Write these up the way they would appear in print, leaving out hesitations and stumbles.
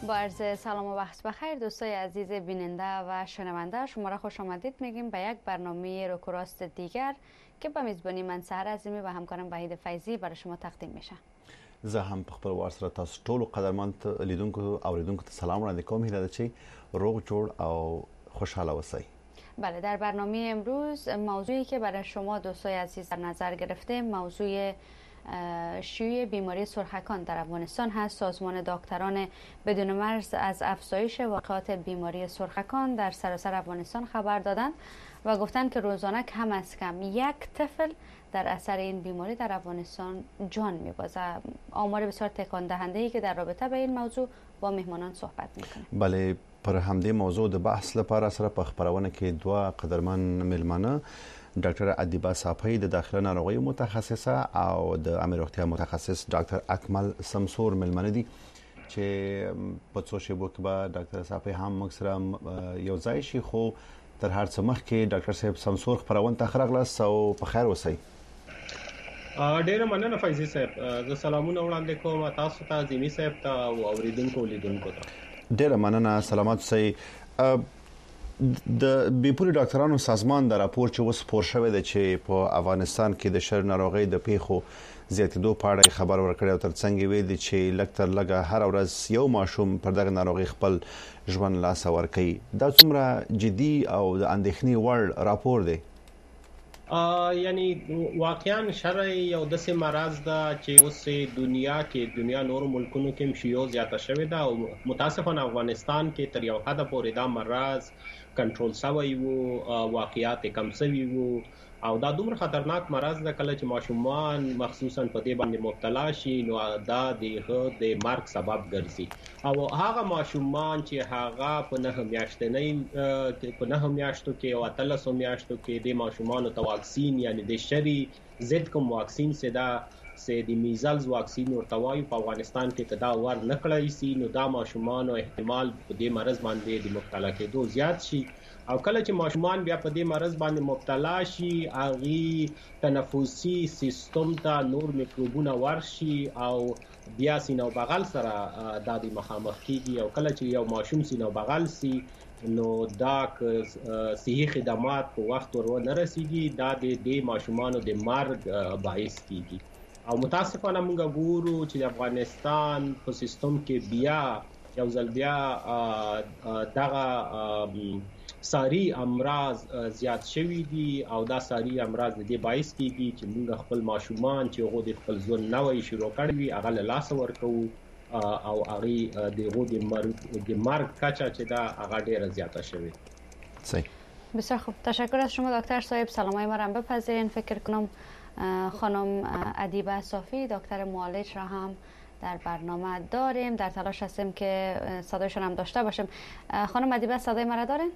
با عرض سلام و وقت بخیر دوستای عزیز بیننده و شنونده، شما را خوش آمدید میگیم به یک برنامه روکراست دیگر که به میزبانی من سحر عظیمی و همکارم وحید فیضی برای شما تقدیم میشه. زه هم په خپل وار سره تاسو ټول قدرمند لیدونکو او اوریدونکو ته سلام وړاندې کوم، هیله ده چې روغ جوړ او خوشحاله اوسئ. بله، در برنامه امروز موضوعی که برای شما دوستای عزیز در نظر گرفته موضوع شیوع بیماری سرخکان در افغانستان هست. سازمان دکتران بدون مرز از افزایش واقعات بیماری سرخکان در سراسر افغانستان خبر دادند و گفتند که روزانه کم از کم یک طفل در اثر این بیماری در افغانستان جان می‌بازه. آمار بسیار تکان دهنده‌ای که در رابطه با این موضوع با مهمانان صحبت می‌کنیم. بله، پر همدې موضوع د بحث لپاره سره په خبرونه کې دوه قدرمن ملمانه ډاکټر ادیبه صافی د داخله ناروغیو متخصصه او د عامه روغتیا متخصص ډاکټر اکمل سمسور ملمنه دي چې په څو شیبو کې به ډاکټر صافی هم موږ سره یو ځای شي. خو تر هر څه مخکې ډاکټر صاحب سمسور خبرونه ته راغلاست او په خیر اوسئ. ډیره مننه فیضی صاحب. زه سلامونه وړاندې کوم تاسو ته، زمي صاحب ته او اوریدونکو لیدونکو ته. ډیره مننه، سلامات اوسئ. د بیپوري ډاکټرانو سازمان د راپور چې اوس خپور شوی دی چې په افغانستان کې د شر ناروغي د پیښو زیاتېدو په اړه خبر ورکړی او ترڅنګ وی دی چې لکتر لګه هر ورځ یو ماشوم پر دغه ناروغي خپل ژوند لاس ورکوي. دا څومره جدي او د اندېښنې وړ راپور دی؟ یعنی واقعا شر یو داسې مرض ده چې اوس دنیا نور ملکونو کې مشیو زیاته شوې ده او متاسفانه افغانستان کې تر یو حد پورې دا مرض کنټرول شوی وو، واقعیات کم شوی وو او دا دومره خطرناک مرض ده کله چې ماشومان مخصوصا په دې باندې مبتلا شي نو دا د مرګ سبب ګرځي. او هغه ماشومان چې هغه په 9 میاشتو کې او 13 میاشتو کې د ماشومان ته واکسین یعنی د شری ضد کوم واکسین سه د میزلز واکسین ورته وایي په افغانستان کې کدا ور نکړای سي نو دا ماشومان او احتمال په دې مرض باندې د مبتلا کېدو زیات شي. او کله چې ماشومان بیا په دې مرض باندې مبتلا شي اغي تنفسي سیستم ته نور میکروبونه ورشي او بیا سینو بغل سره د دې مخامخ کیږي او کله چې یو ماشوم سینو بغل سي نو دا صحي خدمات په وخت ورونه رسیږي دا د دې ماشومانو د مرګ باعث کیږي. او متاسفانه موږ ګورو چې د افغانستان په سیستم کې بیا یو ځل بیا دغه ساری امراض زیات شوی دي او دا ساری امراض د دې باعث کیږي چې موږ خپل ماشومان چې هغه د خپل ژوند نوې شروع کړی وي هغه له لاس ورکو او هغه د مرګ کچا چې دا هغه ډیره زیاته شوی. صحیح، بسیار خوب، تشکر از شما دکتر صاحب. سلامای ما را بپذیرین. فکر کنم خانم ادیبه صافی دکتر معالج را هم در برنامه داریم. در تلاش هستیم که صدایشان هم داشته باشیم. خانم ادیبه صدای ما را دارین؟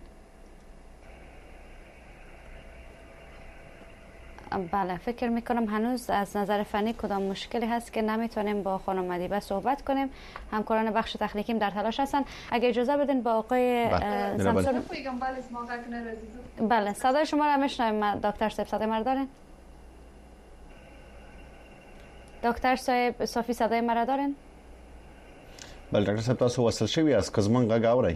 بله، فکر میکنم هنوز از نظر فنی کدام مشکلی هست که نمیتونیم با خانم ادیبه صحبت کنیم. همکاران بخش تکنیکیم در تلاش هستن. اگه اجازه بدین با آقای سمسور. بله، صدای شما را میشنویم. دکتر صاحب صدای ما را دارین؟ دکتر صاحب صافی صدای ما را دارین؟ بله دکتر صاحب تاسو وصل شوی از که زمون غږ اورئ؟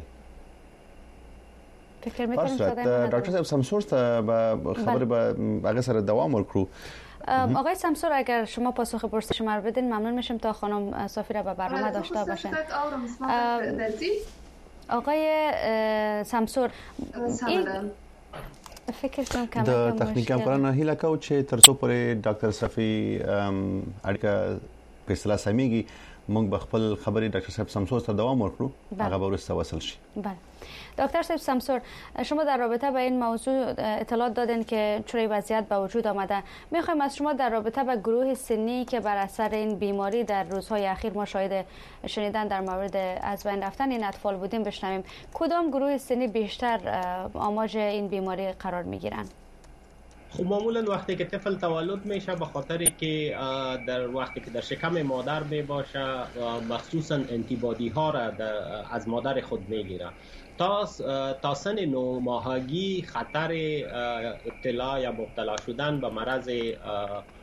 فکر میکنم صدای دکتر صاحب سمسور ته خبر به هغه سره دوام ورکړو. آقای سمسور اگر شما پاسخ پرسش شما رو بدین ممنون میشم تا خانم صافی را به برنامه داشته باشن. آقای سمسور فکر کنم کم د تخنیکی همکارانو هیله کوو چې تر څو پورې ډاکټر صافی اړیکه په اصطلاح سمېږي موږ به خپل خبرې ډاکټر صاحب سمسور ته دوام ورکړو، هغه به وروسته وصل شي. بله دکتر صاحب سمسور، شما در رابطه با این موضوع اطلاعات دادین که چوری وضعیت به وجود آمده. میخوایم از شما در رابطه با گروه سنی که بر اثر این بیماری در روزهای اخیر ما شاهد شنیدن در مورد از بین رفتن این اطفال بودیم بشنویم. کدام گروه سنی بیشتر آماج این بیماری قرار میگیرن؟ خب معمولا وقتی که طفل تولد میشه به خاطر که در وقتی که در شکم مادر می باشه مخصوصا انتیبادی ها را از مادر خود میگیره. تا سن 9 ماهگی خطر ابتلا یا مبتلا شدن به مرض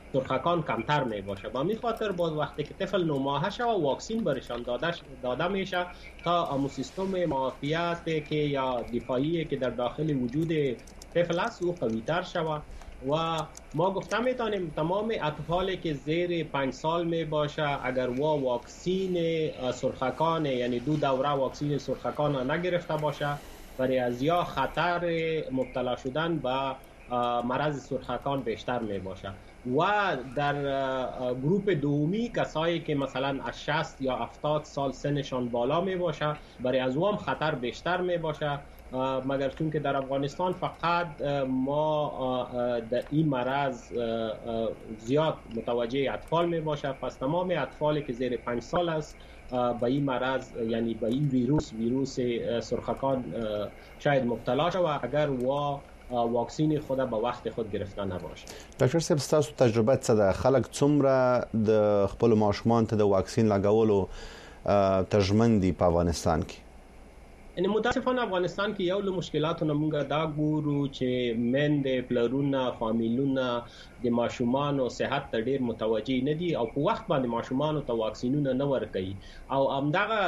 سرخکان کمتر می باشه. با می خاطر باز وقتی که طفل 9 ماهه شود واکسین برشان داده میشه تا امو سیستم معافیت که یا دفاعی که در داخل وجود طفل است او قوی تر شود. و ما گفته میتونیم تمام اطفالی که زیر 5 سال می باشه اگر واکسین سرخکان یعنی 2 دوره واکسین سرخکان نگرفته باشه برای از یا خطر مبتلا شدن به مرض سرخکان بیشتر می باشه. و در گروپ دومی کسایی که مثلا از 60 یا 70 سال سنشان بالا می باشه برای از هم خطر بیشتر می باشه، مگر چون که در افغانستان فقط ما در این مرض زیاد متوجه اطفال می باشه، پس تمام اطفالی که زیر 5 سال است به این مرض یعنی به این ویروس سرخکان شاید مبتلا شود اگر واکسین خود به وخت خود گرفته نباشه. ډاکټر صاحب تاسو تجربه څه ده؟ خلک څومره د خپل ماشومان ته د واکسین لګولو تجمن دي په افغانستان کې؟ یعنی متاسفانه افغانستان کې یو له مشکلاتو نه موږ دا ګورو چې مند پلرونه فامیلونه د ماشومان او صحت ته ډیر متوجي نه دي او په وخت باندې ماشومان ته واکسینونه نه ورکوي او همدغه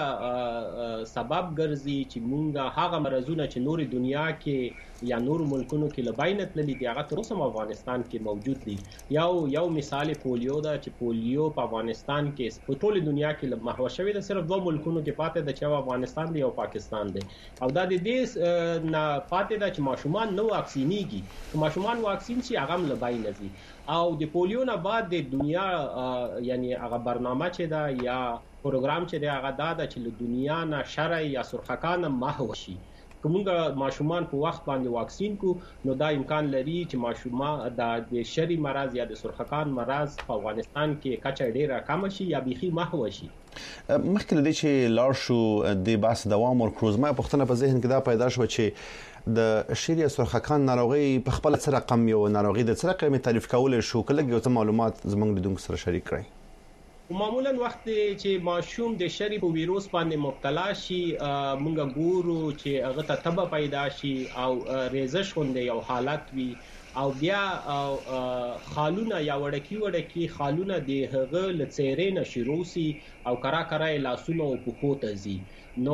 سبب ګرځي چې موږ هغه مرزونه چې نور دنیا کې یا نور ملکونو کې لباینه تللی دی هغه تر اوسه افغانستان کې موجود دي. یو مثال پولیو ده چې پولیو په افغانستان کې په ټول دنیا کې محو شوی ده، صرف 2 ملکونو کې پاتې ده چې افغانستان دی او پاکستان دی او دا د دې نه پاتې ده چې ماشومان نو واکسینیږي. ماشومان واکسین شي هغه لباینه دي او د پولیو نه بعد د دنیا یعنی هغه برنامه چې ده یا پروګرام چې ده هغه دا ده چې له دنیا نه شرع یا سرخکان محو شي. کومه ماشومان په وخت باندې واکسین کو نو دا امکان لري چې ماشومان د شری مرض یا د سرخکان مرض په افغانستان کې کچه ډیره کم شي یا بيخي محو شي. مخکې د دې چې لار شو د بحث دوام ورکړو ما پوښتنه په ذهن کې دا پیدا شو چې د شری سرخکان ناروغي په خپل څه رقم یو ناروغي د څه رقم تعریف کول شو کله یو معلومات زموږ لیدونکو سره شریک کړئ. معمولا وخت چې ماشوم د شری په ویروس باندې مبتلا شي مونږ ګورو چې هغه ته تبه پیدا شي او ریزش غونډه یو حالت وي او بیا خالونه یا وړکی خالونه د هغه لڅېرې نه شروع سي او کرا لاسونه او پښو ته ځي. نو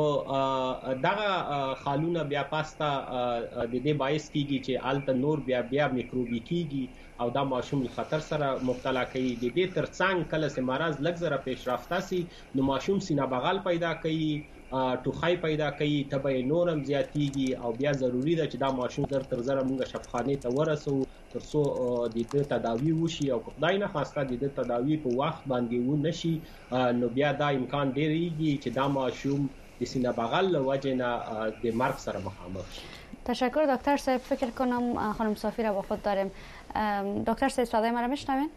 دغه خالونه بیا پاستا د دې باعث کیږي چې الته نور بیا میکروبي کیږي او دا ماشوم خطر سره مبتلا کوي. د دې ترڅنګ کله چې مرض لږ زره پیشرفته سي نو ماشوم سینه بغل پیدا کوي، ټوخی پیدا کوي، تبه نورم زیاتیږي او بیا ضروری ده چې دا ماشوم تر زره موږ شفاخانه ته ورسو ترڅو د دې تداوی وشي او خدای نه خواسته د دې تداوی په وخت باندې و نشي نو بیا دا امکان ډیریږي چې دا ماشوم د سینه بغل وجنه د مرګ سره مخامخ شي. تشکر دکتر صاحب. فکر کنم خانم صافی را با خود داریم. دکتر صاحب صدای ما را میشنوین؟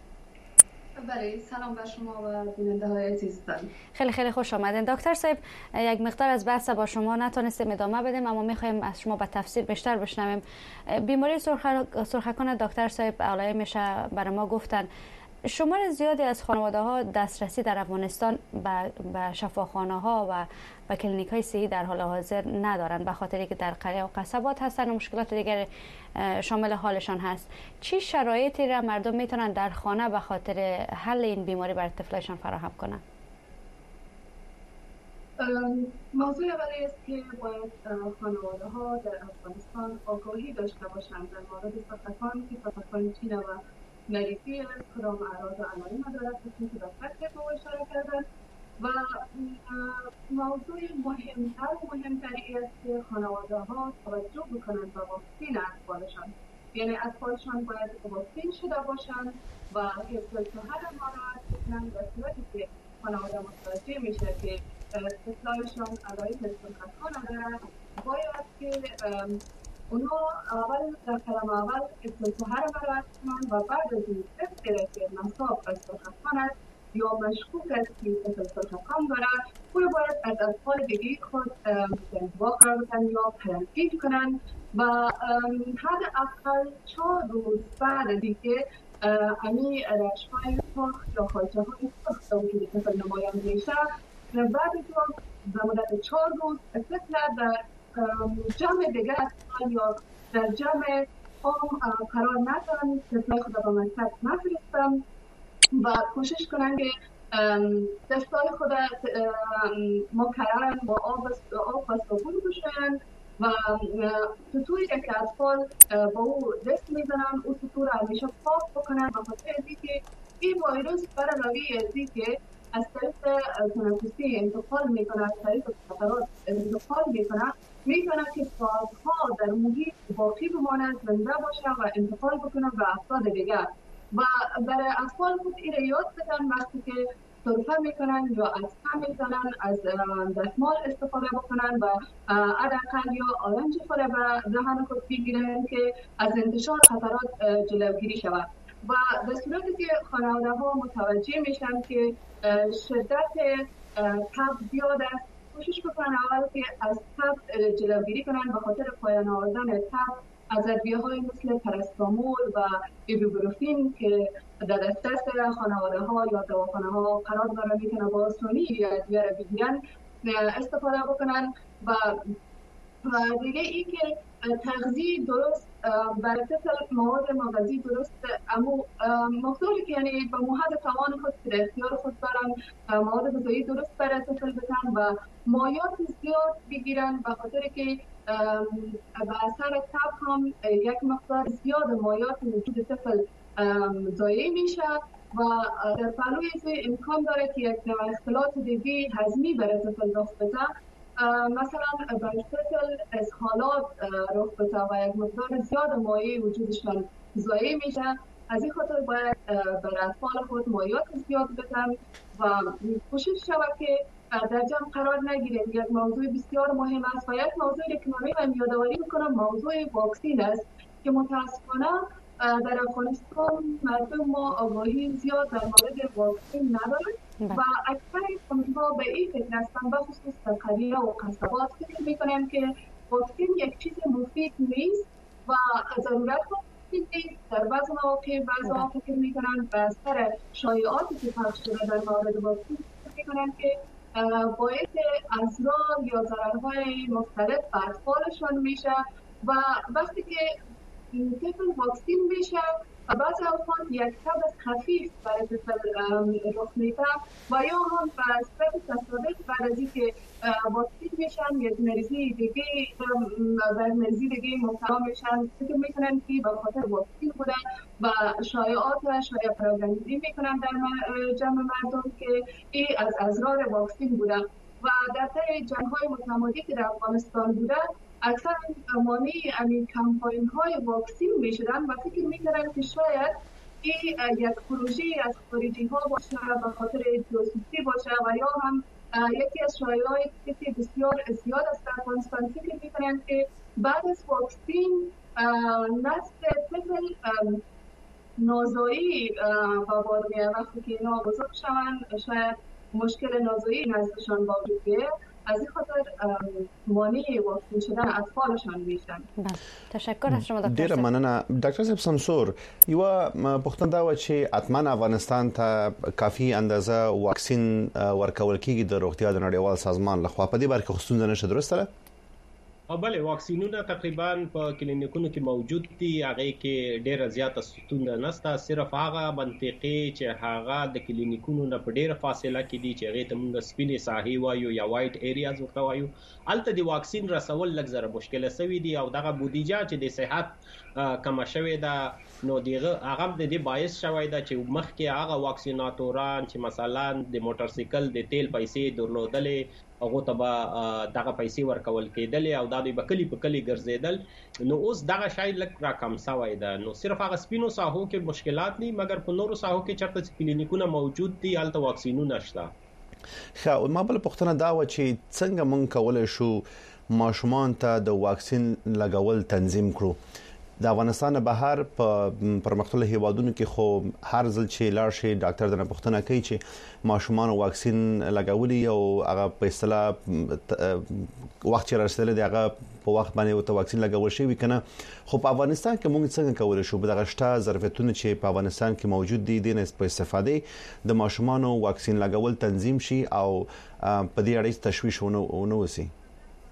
بله، سلام بر شما و بیننده های عزیزتان. خیلی خوش آمدین دکتر صاحب. یک مقدار از بحث با شما نتونستیم ادامه بدیم اما میخوایم از شما به تفصیل بیشتر بشنویم. بیماری سرخکان دکتر صاحب علائم میشه برای ما گفتن. شمار زیادی از خانواده ها دسترسی در افغانستان به شفاخانه ها و به کلینیک های صحی در حال حاضر ندارند به خاطری که در قریه و قصبات هستند و مشکلات دیگر شامل حالشان هست. چی شرایطی را مردم میتونن در خانه به خاطر حل این بیماری بر طفلشان فراهم کنند؟ موضوع اولی است که باید خانواده ها در افغانستان آگاهی داشته باشند در مورد سرطان که سرطان چین و مریضی است، کدام اعراض و علائم دارد که به فکر ما اشاره کردن و موضوع مهمتری است که خانواده ها توجه بکنند به واکسین اطفالشان. یعنی اطفالشان باید واکسین شده باشند و حفظ صحت ما را بکنند در صورتی که خانواده متوجه میشه که طفلانشان علائم سرطان دارد باید که اونا اول در قدم اول اصلاح را کنند و بعد از این تست که نصاب از سرطان است یا مشکوک است که سرطان دارد او باید از اطفال دیگه خود واقع بکنند یا پرنسیج کنند و حداقل 4 روز بعد دیگه امی رشمای سخت یا خالچه های سخت وجود طفل نمایان میشه بعد از اون به مدت 4 روز طفل در جمع دیگه اطفال یا در جمع قرار ندارن، طفلای خود به مکتب نفرستن و کوشش کنن که دستای خود مکررن با آب و صابون بشوین و سطوری که اطفال با او دست میزنن او سطور همیشه پاک بکنن، به خاطر از اینکه این ویروس برای روی ازی که از طریق تنفسی انتقال میکنه، از طریق قطرات انتقال میکنه که ساعتها در محیط باقی بماند، زنده باشه و انتقال بکنه به افراد دیگر. و برای اطفال خود این یاد بدن وقتی که سرفه میکنن یا اسکه میزنن از دستمال استفاده بکنن و حداقل یا آرنج خود به دهن خود بگیرن که از انتشار خطرات جلوگیری شود. و در صورتی که خانواده ها متوجه میشن که شدت تب زیاد است، کوشش بکنن اول که از تب جلوگیری کنن به خاطر پایان آوردن تب از ادویه‌های مثل پاراستامول و ایبوپروفین که در دسترس خانواده ها یا دواخانه ها قرار داره میتونه با آسانی ادویه را بگیرن استفاده بکنن. و دیگه این که تغذیه درست برای طفل، مواد مغذی درست، اما مقداری که یعنی به حد توان خود در اختیار خود دارن مواد غذایی درست برای طفل بدن و مایات زیاد بگیرن، به خاطر که به اثر تب هم یک مقدار زیاد مایات وجود طفل ضایع میشه و در پهلوی از امکان داره که یک اختلالات دیگه هضمی برای طفل رخ بده، مثلا برای طفل اسهالات رخ بده و یک مقدار زیاد مایع وجودشان ضایع میشه. از این خاطر باید برای اطفال خود مایات زیاد بدن و کوشش شود که در جمع قرار نگیریم. یک موضوع بسیار مهم است و یک موضوعی که من یادآوری میکنم موضوع واکسین است که متاسفانه در افغانستان مردم ما آگاهی زیاد در مورد واکسین ندارند و اکثر خانم‌ها به این فکر هستند، بخصوص در قریه و قصبات فکر میکنند که واکسین یک چیز مفید نیست و ضرورت نیست. در بعض مواقع بعضا فکر میکنند به اثر شایعاتی که پخش شده در مورد واکسین فکر میکنند که باعث اضرار یا ضررهای مختلف به اطفالشان میشه و وقتی که طفل واکسین میشه بعضی اوقات یک تب خفیف برای طفل رخ میده و یا هم به صورت تصادف بعد از اینکه واکسین میشن یک مریضی دیگه در مریضی دیگه مبتلا میشن، فکر میکنن که به خاطر واکسین بوده و شایعات و شایع پروپاگاندایی میکنن در جمع مردم که این از اضرار واکسین بوده. و در طی جنگ‌های متمادی که در افغانستان بوده اکثر مانع همین کمپاین های واکسین می شدن و فکر می کردن که شاید این یک پروژه از خارجی ها باشه به خاطر جاسوسی باشه و یا هم یکی از شایعاتی که بسیار زیاد است در افغانستان. فکر می کنند که بعد از واکسین نسل طفل نازایی با بار میاد، وقتی که اینا بزرگ شوند شاید مشکل نازایی نزدشان وجود بیاید، از این خاطر مانع واکسین شدن اطفالشان میشن. تشکر از شما دکتر. ډیره مننه ډاکټر صاحب. سمسور یو پښتون دا و چې اتمن افغانستان ته کافي اندازه واکسین ورکول کیږي د روغتیا د نړیوال سازمان لخوا، په دې باره کې خصوصا نشه درسته؟ بله، واکسینونه تقریبا په کلینیکونو کې موجود دي، هغه کې ډیره زیاته ستونزه نشته، صرف هغه منطقې چې هغه د کلینیکونو نه په ډیره فاصله کې دي چې هغه ته موږ سپینې ساحې وایو یا وایټ ایریاز ورته وایو، الته د واکسین رسول لږ زره مشکله سوي دي او دغه بودیجه چې د صحت کم شوی ده نو دغه هغه د دې باعث شوی ده چې مخکې هغه واکسیناتوران چې مثلا د موټر سایکل د تیل پیسې درلودلې هغه ته دغه پیسې ورکول کېدل او دا د بکلی په کلی ګرځیدل، نو اوس دغه شای لک را کم شوی ده. نو صرف هغه سپینو ساحو کې مشکلات نه، مګر په نورو ساحو کې چرته کلینیکونه موجود دي الته واکسینونه شته. خو ما بل پښتنه دا و چې څنګه مونږ کولای شو ماشومان ته د واکسین لګول تنظیم کړو. د افغانستان بهر په پرمختللو هیوادونو کې خو هر ځل چې لاړ شي ډاکټر د پښتنه کوي چې ماشومان واکسین لګولي او هغه په اصطلاح وخت چې رسیدل دی هغه په وخت باندې وته واکسین لګول شي وکنه. خو په افغانستان کې موږ څنګه کولای شو په دغه شته ظرفیتونه چې په افغانستان کې موجود دي د نس په استفاده د ماشومان واکسین لګول تنظیم شي او په دې اړه تشویش ونه وسی؟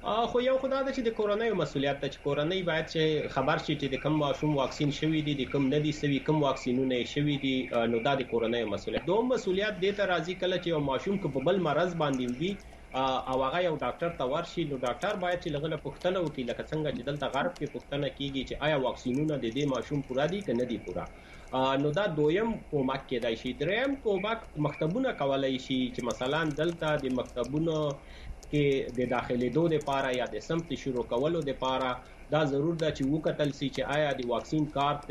خو یو خدای چې د کورنۍ مسولیت ته چې کورنۍ باید چې خبر شي چې د کوم ماشوم واکسین شوی دی د کوم ندي سوي کوم واکسینونه شوی دي نو دا د کورنۍ مسولیت دوم مسولیت د ته راځي کله چې یو ماشوم په بل مرض باندې وي او هغه یو ډاکټر ته ورشي نو ډاکټر باید چې لغله پوښتنه وکړي لکه څنګه چې دلته غرب کې پوښتنه کیږي چې آیا واکسینونه د دې ماشوم پورا دي که نه دي پورا نو دا دویم کومک کېدای شي دریم کومک مکتبونه کولای شي چې مثلا دلته د مکتبونو کې د داخلي دوه لپاره یا د سمت شروع کولو لپاره دا ضرور ده چې وکتل سي چې آیا د واکسین کارت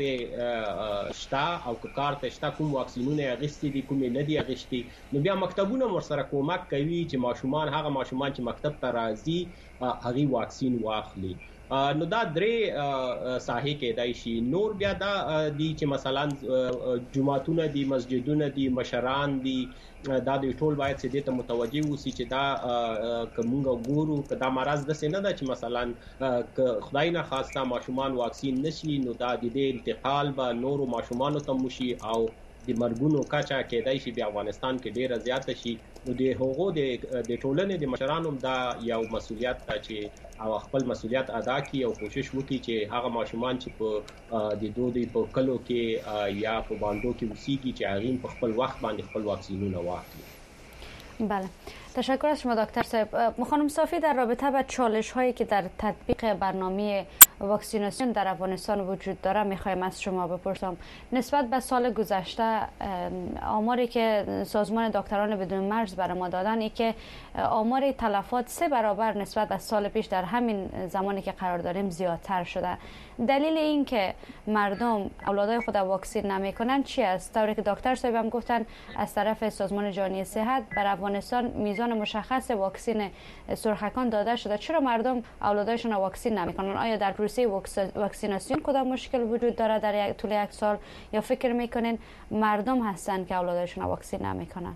شتا او کارت شتا کوم واکسینونه اغستې دي کوم نه دي اغستې نو بیا مکتبونه ورسره کومک کوي چې ماشومان چې مکتب ته راځي هغه واکسین واخلي نو دا درې ساحې کېدای شي نور بیا دا دي چې مثلا جمعتونه دي مسجدونه دي مشران دي دا د ټول باید چې د ته متوجي وسی چې دا کومه ګورو کدا مرز د سینه دا چې مثلا خدای نه خواسته ماشومان واکسین نشي نو دا د انتقال به نورو ماشومان ته مشي او د مرګونو کچا کېدای شي په افغانستان کې ډیره زیاته شي نو د هغو د ټولنې د مشرانو دا یو مسولیت ده چې او خپل مسولیت ادا کړي او کوشش وکړي چې هغه ماشومان چې په د دوی په کلو کې یا په باندو کې وسیږي چې هغه په خپل وخت باندې خپل واکسینونه واخلي. بله تشکر از شما دکتر صاحب. خانم صافی در رابطه با چالش هایی که در تطبیق برنامه واکسیناسیون در افغانستان وجود داره میخوایم از شما بپرسم نسبت به سال گذشته آماری که سازمان دکتران بدون مرز برای ما دادن ای که آمار تلفات 3 برابر نسبت به سال پیش در همین زمانی که قرار داریم زیادتر شده دلیل این که مردم اولادای خود واکسین نمیکنن چی است؟ طوری که دکتر صاحب هم گفتن از طرف سازمان جهانی صحت بر افغانستان میزان مشخص واکسین سرخکان داده شده چرا مردم اولادایشون واکسین نمیکنن؟ آیا در پروسه واکسیناسیون کدام مشکل وجود داره در طول یک سال یا فکر میکنین مردم هستن که اولادایشون واکسین نمیکنن؟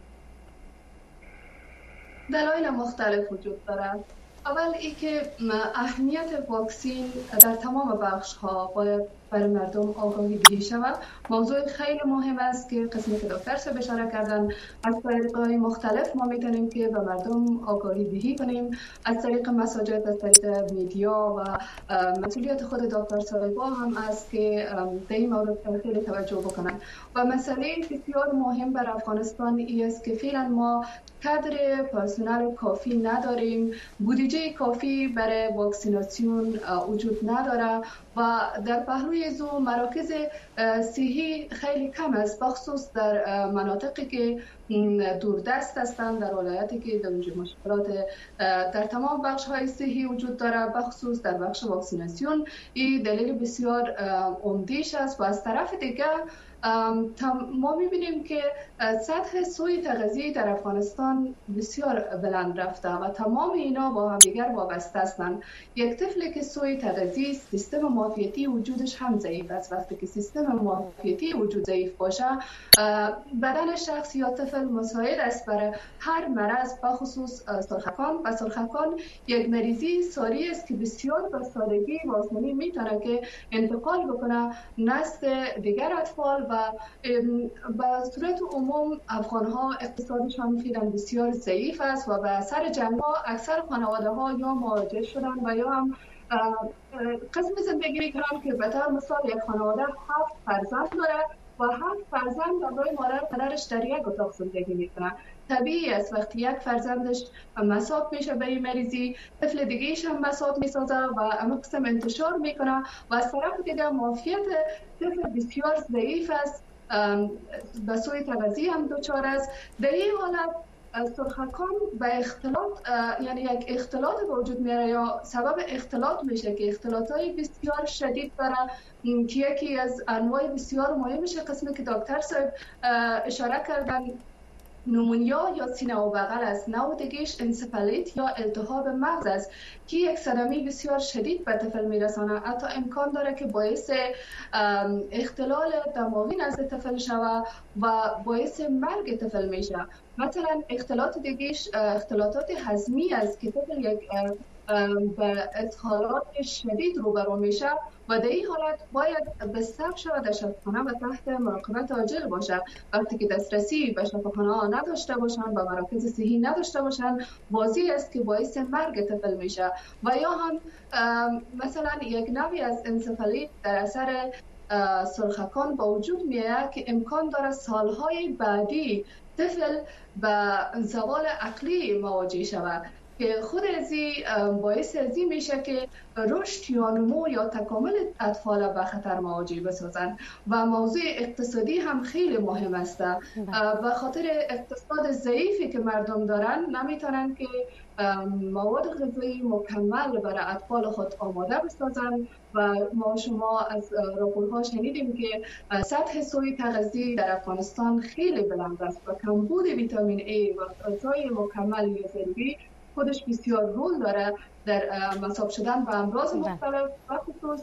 دلایل مختلف وجود دارد. اول اینکه اهمیت واکسین در تمام بخش ها باید برای مردم آگاهی دهی شود. موضوع خیلی مهم است که قسمی که دکتر صاحب اشاره کردن از طریق‌های مختلف ما میتونیم که به مردم آگاهی دهی کنیم از طریق مساجد از طریق میدیا و مسئولیت خود دکتر صاحب هم است که در این مورد خیلی توجه بکنند و مسئله بسیار مهم بر افغانستان است که فعلا ما کادر پرسنل کافی نداریم بودجه کافی برای واکسیناسیون وجود نداره و در پهلوی زو مراکز صحی خیلی کم است بخصوص در مناطقی که دوردست هستند در ولایتی که در اونجا مشکلات در تمام بخش های صحی وجود داره بخصوص در بخش واکسیناسیون این دلیل بسیار عمده‌اش است و از طرف دیگر ما میبینیم که سطح سوی تغذیه در افغانستان بسیار بلند رفته و تمام اینا با هم دیگر وابسته هستند. یک طفلی که سوی تغذیه سیستم معافیتی وجودش هم ضعیف است. وقتی که سیستم معافیتی وجود ضعیف باشه بدن شخص یا طفل مساعد است برای هر مرض بخصوص سرخکان و سرخکان یک مریضی ساری است که بسیار به سادگی واسمانی میتونه که انتقال بکنه نسل دیگر اطفال و به صورت عموم افغان ها اقتصادشان فعلا بسیار ضعیف است و به سر جنگ ها اکثر خانواده ها یا مهاجر شدن و یا هم قسم زندگی میکنن که به طور مثال یک خانواده 7 فرزند داره و 7 فرزند برای مادر پدرش در یک اتاق زندگی میکنن. طبیعی است وقتی یک فرزندش مصاب میشه به این مریضی طفل دیگه‌ایش هم مصاب میسازه و اما قسم انتشار میکنه و از طرف دیگه معافیت طفل بسیار ضعیف است به سوی تغذیه هم دچار است. در این حالت سرخکان به اختلاط یعنی یک اختلاط به وجود میاره یا سبب اختلاط میشه که اختلاطای بسیار شدید داره که یکی از انواع بسیار مهمش قسمی که دکتر صاحب اشاره کردن نمونیا یا سینه و بغل است. نوع دیگه‌اش انسفالیت یا التهاب مغز است که یک صدمه بسیار شدید به طفل میرسانه. حتی امکان داره که باعث اختلال دماغی نزد طفل شود و باعث مرگ طفل میشه. مثلا اختلاط دیگه‌اش اختلاطات هضمی است که طفل یک به اسهالات شدید روبرو میشه و در این حالت باید به صف شود در شفاخانه و تحت مراقبت عاجل باشه. وقتی که دسترسی به شفاخانه نداشته باشن و مراکز صحی نداشته باشن، واضح است که باعث مرگ طفل میشه. و یا هم مثلا یک نوعی از انسفالیت در اثر سرخکان با وجود میاد که امکان داره سالهای بعدی طفل به زوال عقلی مواجه شود که خود ازی باعث ازی میشه که رشد یا نمو یا تکامل اطفال به خطر مواجه بسازن. و موضوع اقتصادی هم خیلی مهم است. به خاطر اقتصاد ضعیفی که مردم دارن نمیتونن که مواد غذایی مکمل برای اطفال خود آماده بسازن و ما شما از راپورها شنیدیم که سطح سوی تغذیه در افغانستان خیلی بلند است و کمبود ویتامین ای و غذای مکمل یا ضروری خودش بسیار رول داره در مصاب شدن به امراض مختلف و خصوص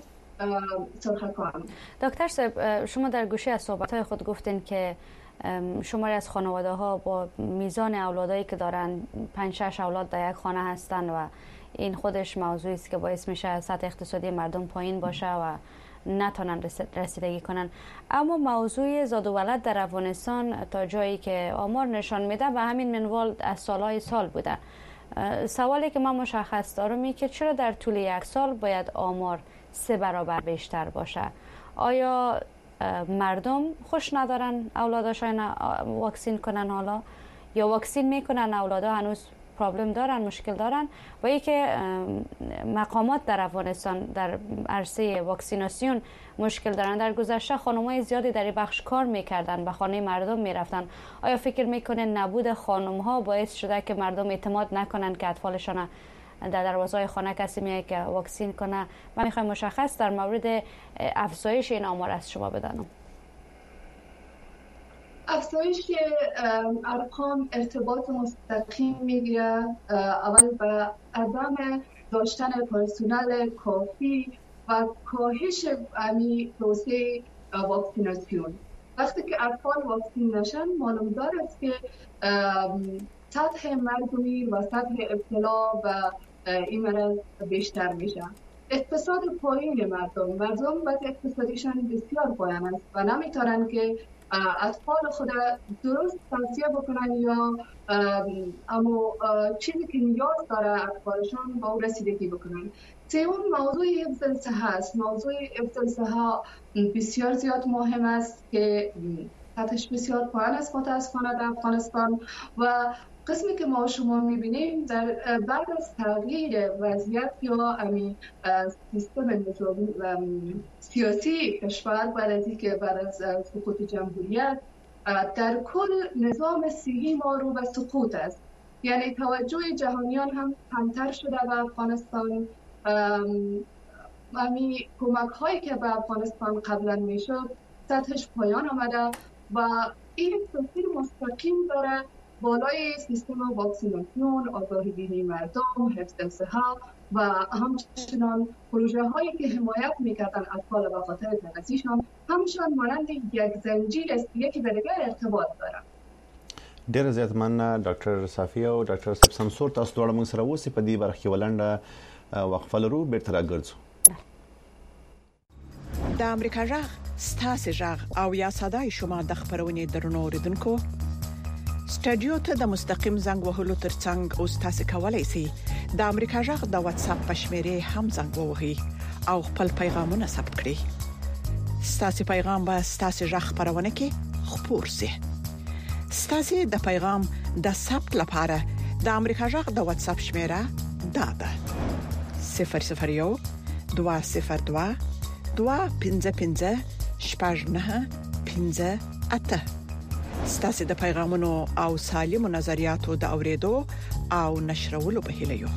سرخکان. دکتر صاحب، شما در گوشه از صحبت‌های خود گفتین که شماری از خانواده‌ها با میزان اولادایی که دارن 5-6 اولاد در یک خانه هستن و این خودش موضوعی است که باعث میشه سطح اقتصادی مردم پایین باشه و نتونن رسیدگی کنن. اما موضوع زاد و ولد در افغانستان تا جایی که آمار نشان میده به همین منوال از سالهای سال بوده. سوالی که من مشخص دارم اینه که چرا در طول یک سال باید آمار 3 برابر بیشتر باشه؟ آیا مردم خوش ندارن اولاداشون واکسین کنن حالا، یا واکسین میکنن اولادا هنوز پرابلم دارن، مشکل دارن؟ و ای که مقامات در افغانستان در عرصه واکسیناسیون مشکل دارن. در گذشته خانم‌های زیادی در این بخش کار میکردن، به خانه مردم میرفتن. آیا فکر میکنن نبود خانم‌ها باعث شده که مردم اعتماد نکنن که اطفالشون در دروازه خانه کسی میاد که واکسین کنه؟ من میخوایم مشخص در مورد افزایش این آمار از شما بدانم. افزایش ارقام ارتباط مستقیم میگیره اول به عدم داشتن پرسنل کافی و کاهش پروسه واکسیناسیون. وقتی که اطفال واکسین نشن معلوم است که سطح مردمی و سطح ابتلا به این مرض بیشتر میشه. اقتصاد پایین مردم وضع اقتصادیشان بسیار پایین است و نمیتونن که اطفال خود درست تغذیه بکنن یا اما چیزی که نیاز داره اطفالشان با او رسیدگی بکنن. سوم موضوع حفظ الصحه است. موضوع حفظ الصحه بسیار زیاد مهم است که سطحش بسیار پایین است متاسفانه در افغانستان و قسمی که ما شما میبینیم در بعد از تغییر وضعیت یا سیستم سیاسی کشور بعد از اینکه بعد از سقوط جمهوریت در کل نظام صحی ما رو به سقوط است. یعنی توجه جهانیان هم کمتر شده به افغانستان. کمک هایی که به افغانستان قبلا میشد سطحش پایان آمده و این تاثیر مستقیم داره بالای سیستم واکسیناسیون، آگاهی بینی مردم، حفظ الصحه و همچنان پروژه هایی که حمایت میکردن اطفال به خاطر تغذیه‌شان همشان مانند یک زنجیر است، یکی به دیگر ارتباط داره. ډیر زیات من ډاکټر صافیه او ډاکټر صاحب سمسور تاسو دواړه موږ سره اوسئ په دې برخه کې ولنډه وقفه لرو، بیرته راګرځو. د امریکا غږ ستاسو غږ او یا صداي شما د خبرونې درنو اوریدونکو سټډیو ته د مستقیم زنګ وهلو ترڅنګ او تاسو کولای شئ د امریکا غږ د واتس اپ په شمیرې هم زنګ ووهئ او خپل پیغامونه ثبت کړئ. ستاسو پیغام به ستاسو غږ خبرونه کې خپور شي. ستاسو د پیغام د ثبت لپاره د امریکا غږ د واتس اپ شمیره دا ده 001 202 255 شپږ 9 ستاسو د پیغامونو او سالمو نظریاتو د اوریدو او نشرولو په هیله یو.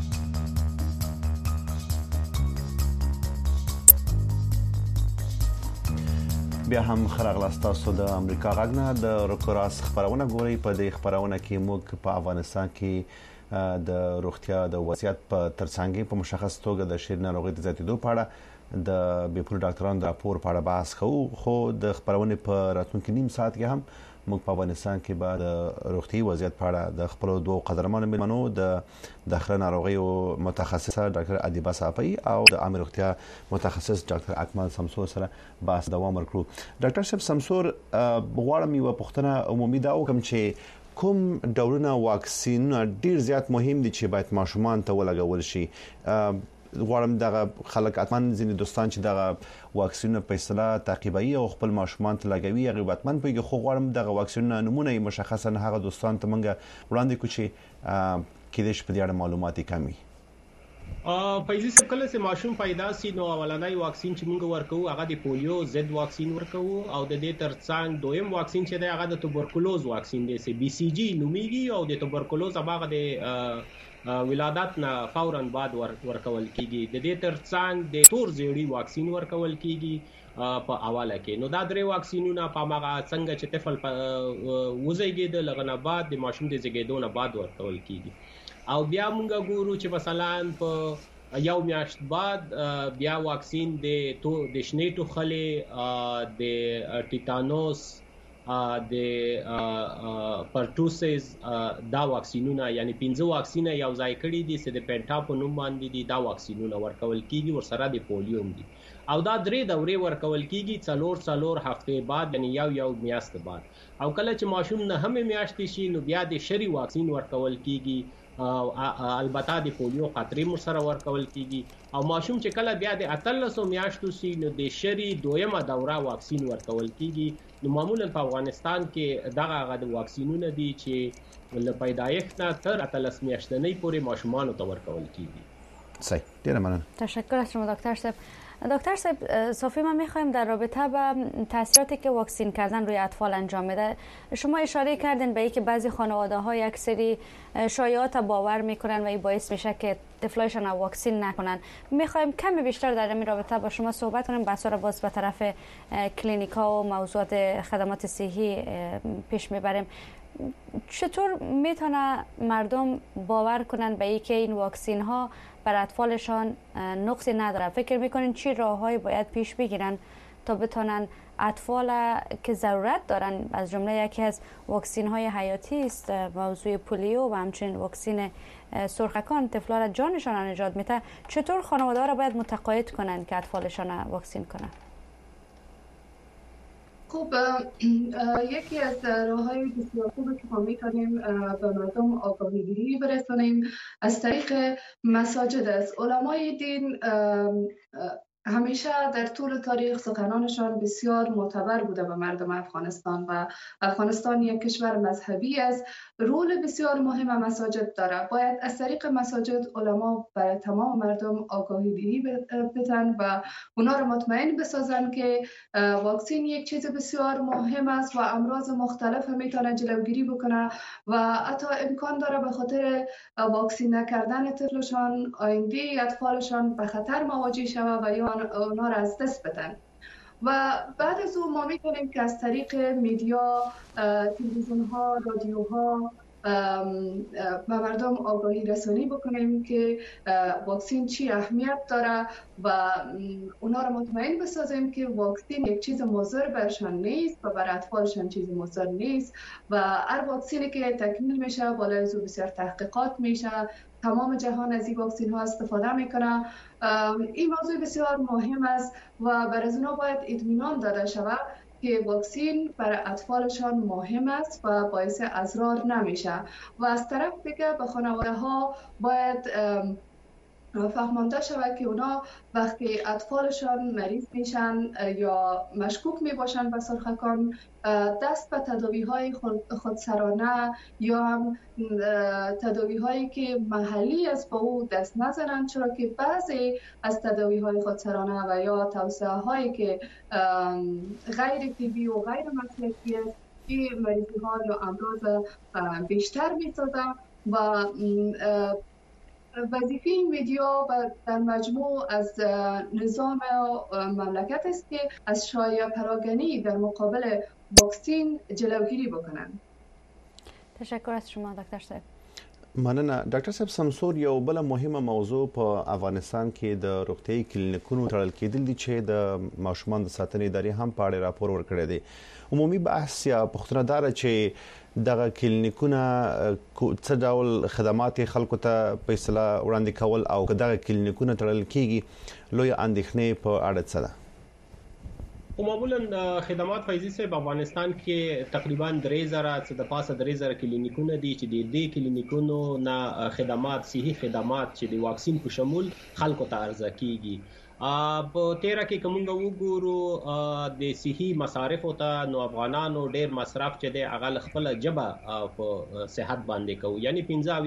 بیا هم خراغلاست تاسو د امریکا غږ نه د روکراس خبرونه ګوري. په دې خبرونه کې موږ په افغانستان کې د روغتیا د وضعیت په ترڅنګ په مشخص توګه د شیر ناروغي د زیاتېدو په اړه د بیپول ډاکټرانو د راپور په اړه بحث کوو، خو د خبرونه په راتلونکي نیم ساعت کې هم موږ په افغانستان کې بعد روغتي وضعیت په اړه د خپل دوه قدرمنو مېلمنو د داخله ناروغیو متخصصه ډاکټر ادیبه صافی او د عامه روغتیا متخصص ډاکټر اکمل سمسور سره بحث دوام ورکړو. ډاکټر صاحب سمسور، غواړم یو پوښتنه عمومي دا وکم چې کوم ډولونه واکسینونه ډیر زیات مهم دي چې باید ماشومان ته ولګول شي؟ غواړم دغه خلک اتمن ځینې دوستان چې دغه واکسینونه په اصطلاح تعقیبي او خپل ماشومان ته لګوي هغه اتمن پیږي، خو غواړم دغه واکسینونه نمونه مشخصا هغه دوستان ته منګه وړاندې کو چې کله شپه د اړه معلومات کمی. پیسې څه کله چې ماشوم پیدا سي نو اولنۍ واکسین چې موږ ورکو هغه د پولیو ضد واکسین ورکو او د دې ترڅنګ دویم واکسین چې دی هغه د توبرکلوز واکسین دی چې BCG نومیږي او د توبرکلوز هغه د ولادت نه فورا بعد ورکول کیږي. د دې ترڅنګ د تور زیړی واکسین ورکول کیږي په حواله کې. نو دا درې واکسینونه په هغه څنګه چې طفل وزېږي د لغنه بعد د ماشوم د زیږیدو نه بعد ورکول کیږي. او بیا موږ ګورو چې مثلا په یو میاشت بعد بیا واکسین د شنې ټوخلې د ټیټانوس د پرټوسز دا واکسینونه یعنی 15 واکسینه یو ځای کړي دي چې د پینټا په نوم باندې دي. دا واکسینونه ورکول کیږي ورسره د پولیو دي او دا درې دورې ورکول کیږي څلور هفته بعد یعنی یو میاشت بعد. او کله چې ماشوم نه هم میاشتې شي نو بیا د شری واکسین ورکول کیږي او البته د پولیو خطرې مر سره ورکول کیږي. او ماشوم چې کله بیا د 1300 میاشتو سي نو د شری دویمه دوره واکسین ورکول کیږي. نو معمولا په افغانستان کې دغه د واکسینونه دي چې له پیدایښت نه تر 13 میاشتنۍ پورې ماشومان ته ورکول کیږي. صحیح، ډیر مننه. تشکر از شما دکتر صاحب. دکتر صاحب صافی، ما میخوایم در رابطه با تاثیراتی که واکسین کردن روی اطفال انجام میده، شما اشاره کردین به اینکه بعضی خانواده ها یک سری شایعات باور میکنن و این باعث میشه که طفلایشان واکسین نکنن. میخوایم کمی بیشتر در این رابطه با شما صحبت کنیم، بحث را باز به طرف کلینیکا و موضوعات خدمات صحی پیش میبریم. چطور میتونه مردم باور کنن به اینکه این واکسین ها بر اطفالشان نقصی نداره؟ فکر میکنین چی راههایی باید پیش بگیرن تا بتونن اطفال که ضرورت دارن، از جمله یکی از واکسین های حیاتی است موضوع پولیو و همچنین واکسین سرخکان، طفلا را جانشان نجات میده، چطور خانواده ها را باید متقاعد کنن که اطفالشان واکسین کنن؟ خب یکی از راه‌های بسیار خوبی که ما می‌تونیم به مردم آگاهی‌گیری برسانیم از طریق مساجد است. علمای دین همیشه در طول تاریخ سخنانشان بسیار معتبر بوده به مردم افغانستان و افغانستان یک کشور مذهبی است. رول بسیار مهم مساجد داره. باید از طریق مساجد علما برای تمام مردم آگاهی‌دهی بدن و اونا رو مطمئن بسازن که واکسین یک چیز بسیار مهم است و امراض مختلف میتونه جلوگیری بکنه و حتی امکان داره به خاطر واکسین نکردن طفلشان آینده اطفالشان به خطر مواجه شود و یا اونا را از دست بدن. و بعد از اون ما میتونیم که از طریق میدیا، تلویزیون ها، رادیوها به مردم آگاهی رسانی بکنیم که واکسین چی اهمیت داره و اونا رو مطمئن بسازیم که واکسین یک چیز مضر برشان نیست و بر اطفالشان چیز مضر نیست و هر واکسینی که تکمیل میشه بالای از بسیار تحقیقات میشه، تمام جهان از این واکسین ها استفاده میکنه. این موضوع بسیار مهم است و بر از اونا باید اطمینان داده شود که واکسین برای اطفالشان مهم است و باعث اضرار نمیشه. و از طرف دیگه به خانواده ها باید فهمانده شود که اونا وقتی اطفالشان مریض میشن یا مشکوک میباشن به سرخکان دست به تداوی های خودسرانه یا هم تداوی هایی که محلی است با او دست نزنند، چرا که بعضی از تداوی های خودسرانه و یا توصیه هایی که غیر طبی و غیر مسلکی است این مریضی ها یا امراض بیشتر میسازه و وظیفه میدیا و در مجموع از نظام مملکت است که از شایعه پراکنی در مقابل واکسین جلوگیری بکنند. تشکر از شما دکتر صاحب. مننه ډاکټر صاحب. سمسور یو بل مهمه موضوع په افغانستان کې د روغتي کلینیکونو تړل کېدل دي چې د ماشومان د ساتنې ادارې هم په اړه راپور ورکړی دی. عمومي بحث یا پوښتنه دار چې دغه کلینیکونه څه ډول خدمات خلکو ته په اصطلاح وړاندې کول او دغه کلینیکونه تړل کېږي لوی اندېښنې په اړه څه ده؟ معمولا خدمات فیضی صاحب افغانستان کې تقریبا 3000 څخه د پاسه 3000 کلینیکونه دي چې د دې کلینیکونو نه خدمات صحي خدمات چې د واکسین په شمول خلکو ته عرضه کیږي. په 13 کې کومه وګورو د صحي مصارف ته نو افغانانو ډېر مصرف چې د اغل خپل جبه په صحت باندې کوي، یعنی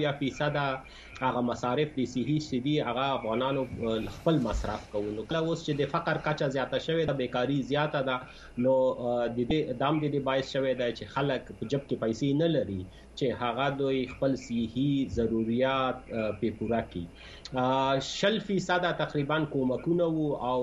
15% هغه مصارف د صحي سدي هغه افغانانو خپل مصرف کوي. نو کله اوس چې د فقر کچه زیاته شوې ده، بیکاری زیاته ده، نو د دې دام د باعث شوې ده چې خلک په جب کې پیسې نه لري چې هغه دوی خپل صحي ضرورت په پوره کړي. 40% تقریبا کومکونه او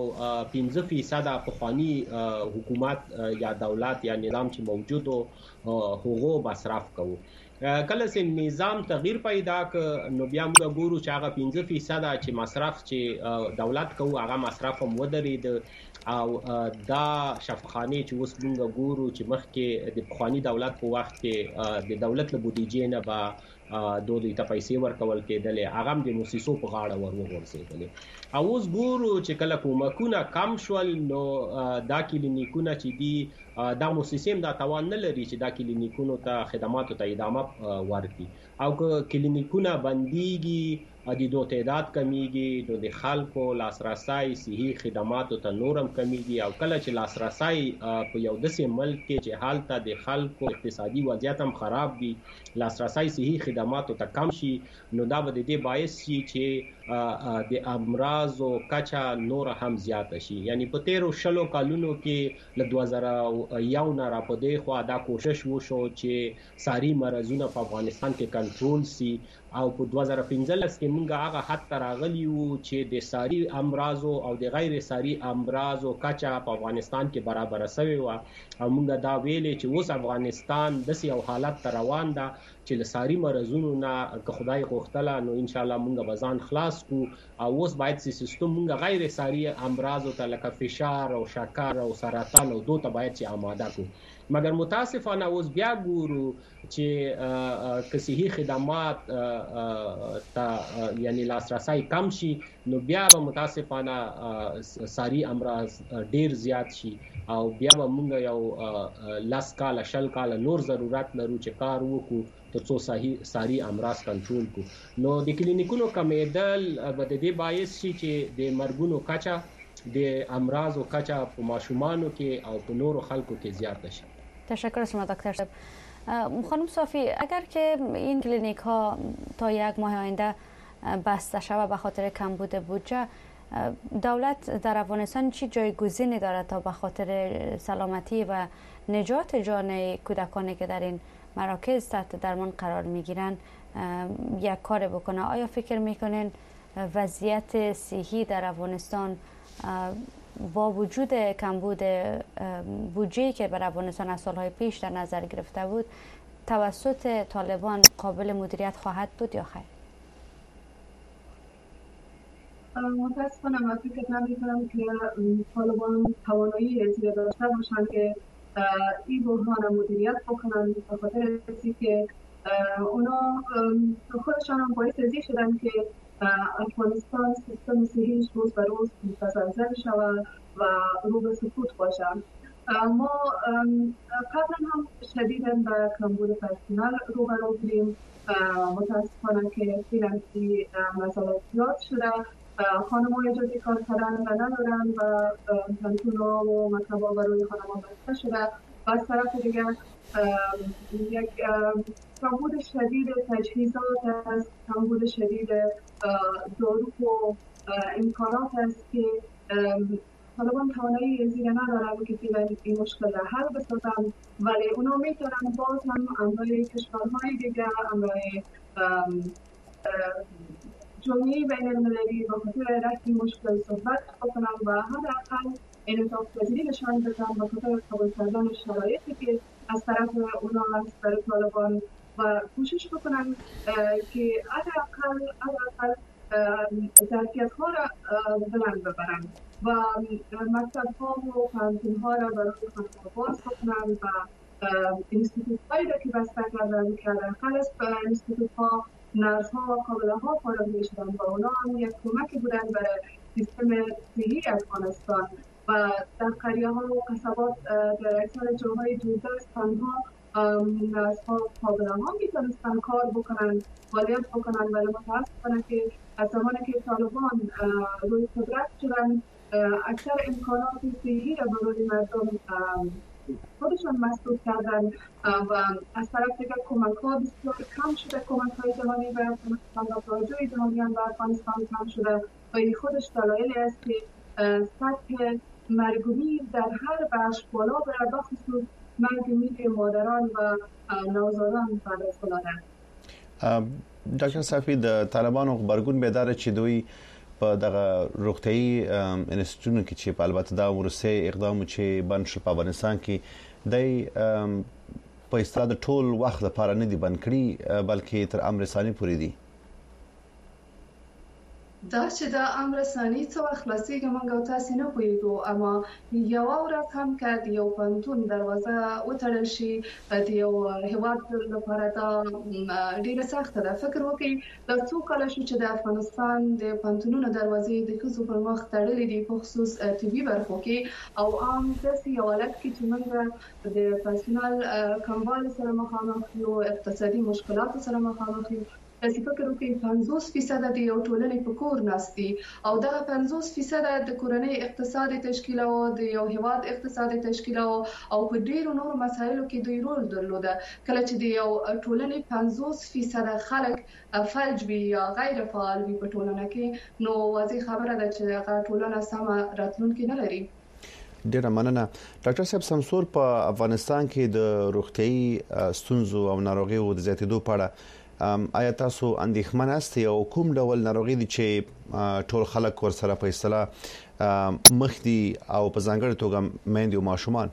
15% پخوانی حکومت یا دولت یا نظام چې موجودو هغه مصرف کوي. کله چې نظام تغییر پیدا ک نو بیا موږ ګورو چې هغه 15% چې مصرف چې دولت کوي هغه مصرف هم ودرېد او دا شفاخانه چې اوس موږ ګورو چې مخکې د پخوانی دولت په وخت کې د دولت له بودیجې نه به دوی ته پیسې ورکول کېدلې، هغه هم د موسسو په غاړه ورغورځېدلې. او اوس ګورو چې کله کومکونه کم شول نو دا کلینیکونه چې دي دا موسسې دا توان نه لري چې دا کلینیکونو ته خدماتو ته ادامه ورکړي، او که کلینیکونه بنديږي د دوه تعداد کمیږي نو د خلکو لاسرسي صحي خدماتو ته نورم کمیږي. او کله چې لاسرسي په یو داسې ملک کې چې حالت د خلکو اقتصادي وضعیت هم خراب دي، لاسرسي صحي خدماتو ته کم شي، نو دا به د دې باعث شي چې د امراضو کچه نور هم زیاته شي. یعنی په 13 کالونو کې له 2001 نه را پدې خو دا کوشش وشو چې ساري مرزونه په افغانستان کې کنټرول سي، او په 2015 کې موږ هغه حد ته راغلی وو چې د ساري امراضو او د غیر ساري امراضو کچه په افغانستان کې برابر شوی و، او موږ دا ویلې چې اوس افغانستان د یو حالت ته روان ده چې له ساري مرزونو نه که خدای غوښتله نو ان شاء الله موږ به ځان خلاص کو، او اوس باید سیستم موږ غیر ساري امراضو ته لکه فشار او شکر او سرطان او دوه ته باید چې آماده کو. مګر متاسفانه اوس بیا ګورو چې که صحي خدمات ته یعنی لاسرسي کم شي نو بیا به متاسفانه ساري امراض ډیر زیات شي، او بیا به موږ یو 10 کال 20 کال نور ضرورت لرو چې کار وکړو ترڅو ساري امراض کنټرول کو. نو د کلینیکونو کمیدل به د دې باعث شي چې د مرګونو کچه د امراض او کچه په ماشومانو کې او په نورو خلکو کې زیات شي. تشکر از شما دکتر صاحب. خانم صافی، اگر که این کلینیک ها تا یک ماه آینده بسته شود به خاطر کمبود بودجه، دولت در افغانستان چی جایگزینی دارد تا به خاطر سلامتی و نجات جان کودکانی که در این مراکز تحت درمان قرار میگیرند یک کار بکنه؟ آیا فکر میکنین وضعیت صحی در افغانستان با وجود کمبود بودجه‌ای که بر افغانستان از سالهای پیش در نظر گرفته بود توسط طالبان قابل مدیریت خواهد بود یا خیر؟ متاسفانه من فکر نمی‌کنم که طالبان توانایی زیاد داشته باشند که این بحران مدیریت بکنند، به خاطر اینکه اونا خودشان هم باعث ازی شدن که افغانستان سیستم صحیش روز به روز متزلزل شود و رو به سقوط باشد. ما قبلا هم شدیداً به کمبود پرسنل روبرو بودیم، متاسفانه که فینانسی مسائل زیاد شده، خانم‌ها اجازه کار کردن و ندارن و کانتون‌ها و مکتب‌ها برای خانم‌ها بسته شده، و از طرف دیگر یک کمبود شدید تجهیزات است، کمبود شدید دارو و امکانات است که طالبان توانایی زیر ندارن که فعلا این مشکل را حل بسازن، ولی اونا میتونن باز هم امرای کشورهای دیگر، امرای جمعی بین المللی با خاطر رفع مشکل صحبت بکنن و حداقل انعطاف پذیری نشان بدن با خاطر قبول کردن شرایطی که از طرف اونا از طرف طالبان و کوشش بکنن که حداقل ظرفیت‌ها را بلند ببرن و مکتب‌ها و پانتون‌ها را برای خانم‌ها باز بکنن و اینستیتوت‌هایی را که بسته کردن که حداقل از اینستیتوت‌ها نرس‌ها و قابله‌ها فارغ می‌شدن و اونا هم یک کمکی بودن برای سیستم صحی افغانستان و در قریه‌ها و قصبات در اکثر جاهای دوردست تنها نرس‌ها و قابله‌ها می‌تونستن کار بکنن، فعالیت بکنن، ولی متأسفانه که از زمانی که طالبان روی قدرت شدن اکثر امکانات صحی را برای مردم خودشان مسدود کردن و از طرف دیگر کمک‌ها بسیار کم شده، کمک‌های جهانی به افغانستان و توجه جهانیان به افغانستان کم شده و این خودش دلایلی است که سطح مرگومیر در هر بخش بالا بره، بخصوص مرگومیر مادران و نوزادان بعد از ولادت. ډاکټر صافي د طالبانو غبرګون به دار چې دوی په دغه روغتيایي انسټیټیوټونو کې چې په البته دا ورسې اقدام چې بند شو په افغانستان کې د په استاد ټول وخت لپاره نه دي بند کړی بلکې تر امر ثاني پورې دي. دا چې دا امر ثاني څو خلاصيږي موږ او تاسو نه پوهیږو، اما یو ورځ هم کړي یو پنتون دروازه وتړل شي د یو هیواد لپاره دا ډیره سخته ده. فکر وکړئ د څو کال شو چې د افغانستان د پنتونونو دروازې د ښځو پر مخ تړلې دي په خصوص طبي برخو کې، او عام داسې یو حالت کې چې موږ د پرسونل کموالي سره مخامخ یو، اقتصادي مشکلات سره مخامخ یو. تاسو فکر وکړئ 50% د یو ټولنې په کور ناستي او دغه 50% د کورنۍ اقتصاد تشکیل او د یو هیواد اقتصاد تشکیل او په ډیرو نورو مسایلو کې دوی رول درلوده. کله چې د یو ټولنې 50% خلک فلج وي یا غیر فعال وي په ټولنه کې، نو واضح خبره ده چې هغه ټولنه سم راتلونکي نه لري. ډیره مننه. ډاکټر صاحب سمسور په افغانستان کې د روغتيایي ستونزو او ناروغیو د زیاتېدو په اړه آیا تاسو اندېښمن یاست او کوم ډول ناروغي دي چې ټول خلک ورسره په اصطلاح مخ دي او په ځانګړي توګه میندې او ماشومان؟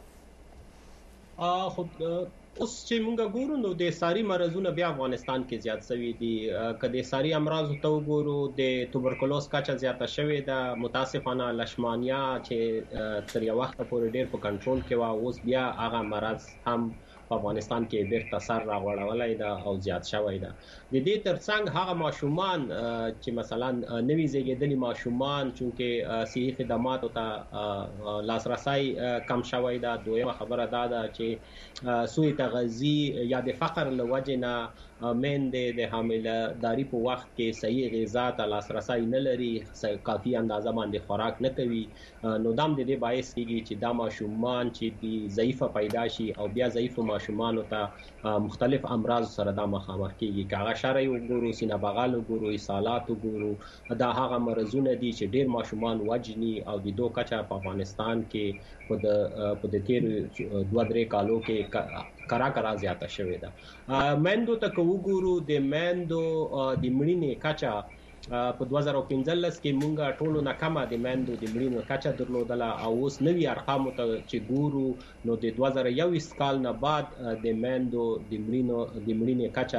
خو اوس چې موږ ګورو نو د ساري مرزونو بیا افغانستان کې زیات شوي دي. کله ساري امراض ته وګورو د توبرکلوز کچه زیاته شوې ده، متاسفانه لشمانیا چې تر یو وخت پورې ډېر په کنټرول کې و، اوس بیا هغه مرض هم په افغانستان کې بیرته سر راغړولای دا او زیات شوی دا. د دې ترڅنګ هغه ماشومان چې مثلا نوي زیږیدلي ماشومان چې صحي خدماتو ته لاسرسي کم شوی دا. دویمه خبره دا ده چې سوء تغذیه یا د فقر لوجه نه میندې د حامله‌داري په وخت کې صحیح غذا ته لاسرسي نه لري، کافي اندازه باندې خوراک نه کوي، نو دام د دې باعث کیږي چې دا ماشومان چې د ضعیفه پیدا شي او بیا ضعیف ماشومان ته مختلف امراض سره د مخامخ کیږي. کاغه شرعي وګورو، سینه بغل وګورو، اسهالات وګورو، دا هغه مرزونه دي چې ډیر ماشومان وجني او د دوه کچه په افغانستان کې په د تیر 2-3 کالو کې کرا زیاته شوې ده. میندو ته وګورو، د میندو د مړینې کچه په 2015 کې مونږه ټولو نه کمه د میندو د مړینې کچه درلودله او اوس نوي ارقام ته چې ګورو نو د 2021 کال نه بعد د میندو د مړینې کچه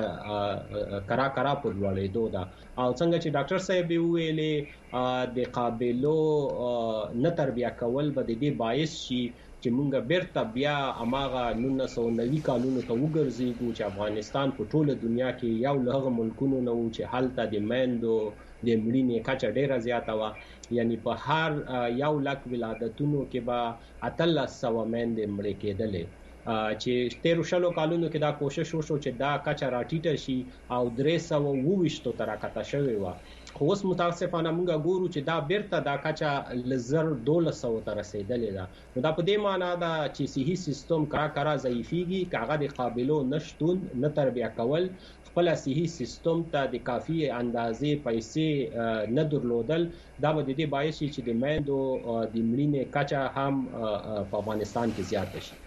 کرا په لوړېدو ده. او څنګه چې ډاکټر صاحب ویلي د قابلو نه تربیه کول به د دې باعث شي چې مونږ بیرته بیا اماغه 1990 کالونو ته وګرځېږو چې افغانستان په ټوله دنیا کې یو له هغه ملکونو نه و چې هلته د میندو د مړینې کچه ډیره زیاته وه. یعنی په هر 100,000 ولادتونو کې به 1300 میندې مړې کېدلې، چې 13 کالونو کې دا کوشش وشو چې دا کچه راټیټه شي او 320 ته راکته شوې و. خو اوس متاسفانه موږ ګورو چې دا بیرته دا کچه لزر 1200 ته رسیدلې ده. نو دا په دې معنی ده چې صحي سیستم کرا ضعیفيږي، کاغه د قابلو نشټون، نه تربیه کول، خپل صحي سیستم ته د کافي اندازې پیسې نه درلودل، دا به د دې باعث شي چې د میندو د مړینې کچه هم په افغانستان کې زیاته شي.